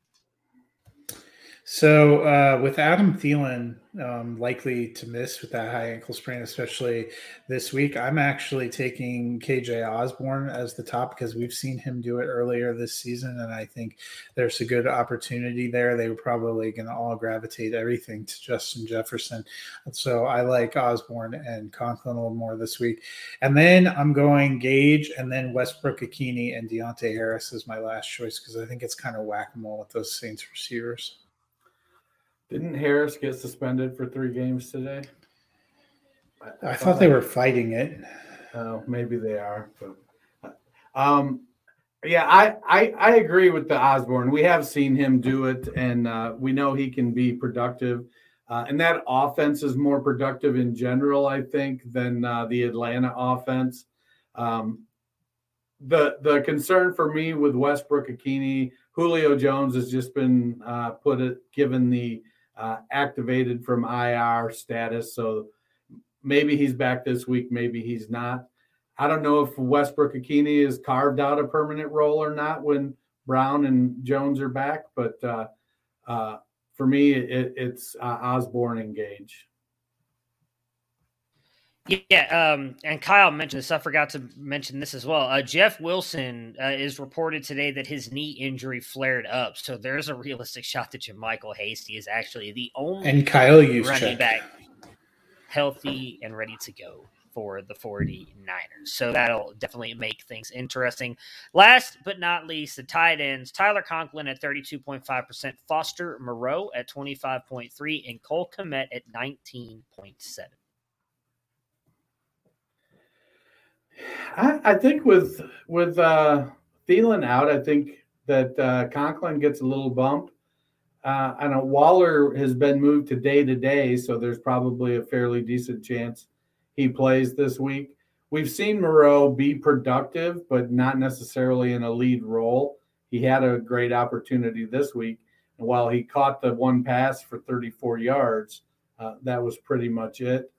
So with Adam Thielen likely to miss with that high ankle sprain, especially this week, I'm actually taking KJ Osborne as the top because we've seen him do it earlier this season, and I think there's a good opportunity there. They were probably going to all gravitate everything to Justin Jefferson. So I like Osborne and Conklin a little more this week. And then I'm going Gage and then Westbrook-Ikhine and Deontay Harris is my last choice because I think it's kind of whack-a-mole with those Saints receivers. Didn't Harris get suspended for 3 games today? I thought they were fighting it. Oh, maybe they are. But, I agree with the Osborne. We have seen him do it, and we know he can be productive. And that offense is more productive in general, I think, than the Atlanta offense. The concern for me with Westbrook-Ikhine, Julio Jones has just been given the activated from IR status. So maybe he's back this week, maybe he's not. I don't know if Westbrook-Ikhine is carved out a permanent role or not when Brown and Jones are back. But for me, it's Osborne and Gage. Yeah, and Kyle mentioned this. I forgot to mention this as well. Jeff Wilson is reported today that his knee injury flared up. So there's a realistic shot that JaMycal Hasty is actually the only and Kyle running back healthy and ready to go for the 49ers. So that'll definitely make things interesting. Last but not least, the tight ends. Tyler Conklin at 32.5%, Foster Moreau at 25.3%, and Cole Kmet at 19.7%. I think with Thielen out, I think that Conklin gets a little bump. I know Waller has been moved to day, so there's probably a fairly decent chance he plays this week. We've seen Moreau be productive, but not necessarily in a lead role. He had a great opportunity this week, and while he caught the one pass for 34 yards, that was pretty much it.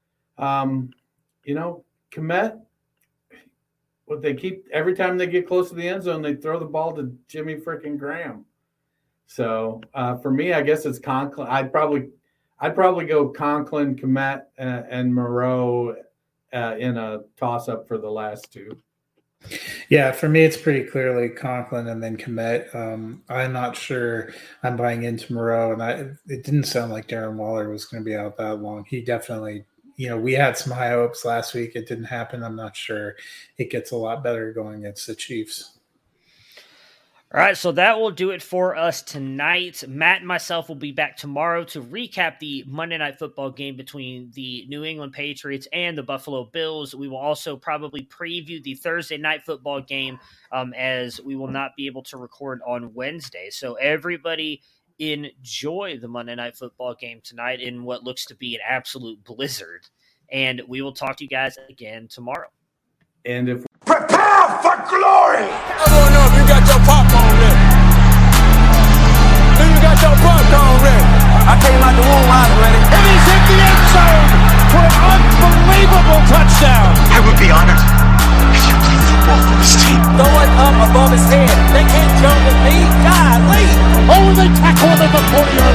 Kmet. What they keep every time they get close to the end zone, they throw the ball to Jimmy freaking Graham. So for me, I guess it's Conklin. I'd probably go Conklin, Kmet, and Moreau in a toss up for the last two. Yeah, for me, it's pretty clearly Conklin and then Kmet. I'm not sure I'm buying into Moreau, and it didn't sound like Darren Waller was going to be out that long. He definitely we had some high hopes last week. It didn't happen. I'm not sure it gets a lot better going against the Chiefs. All right, so that will do it for us tonight. Matt and myself will be back tomorrow to recap the Monday Night Football game between the New England Patriots and the Buffalo Bills. We will also probably preview the Thursday Night Football game as we will not be able to record on Wednesday. So everybody enjoy the Monday Night Football game tonight in what looks to be an absolute blizzard. And we will talk to you guys again tomorrow. And if prepare for glory! I don't know if you got your popcorn ready. Do you got your popcorn ready? I came out the womb, I was ready. And he's hit the end zone for an unbelievable touchdown. I would be honored if you played football for this team. Throw it up above his head. They can't jump with me. Golly. Oh, they tackle him at the 40-yard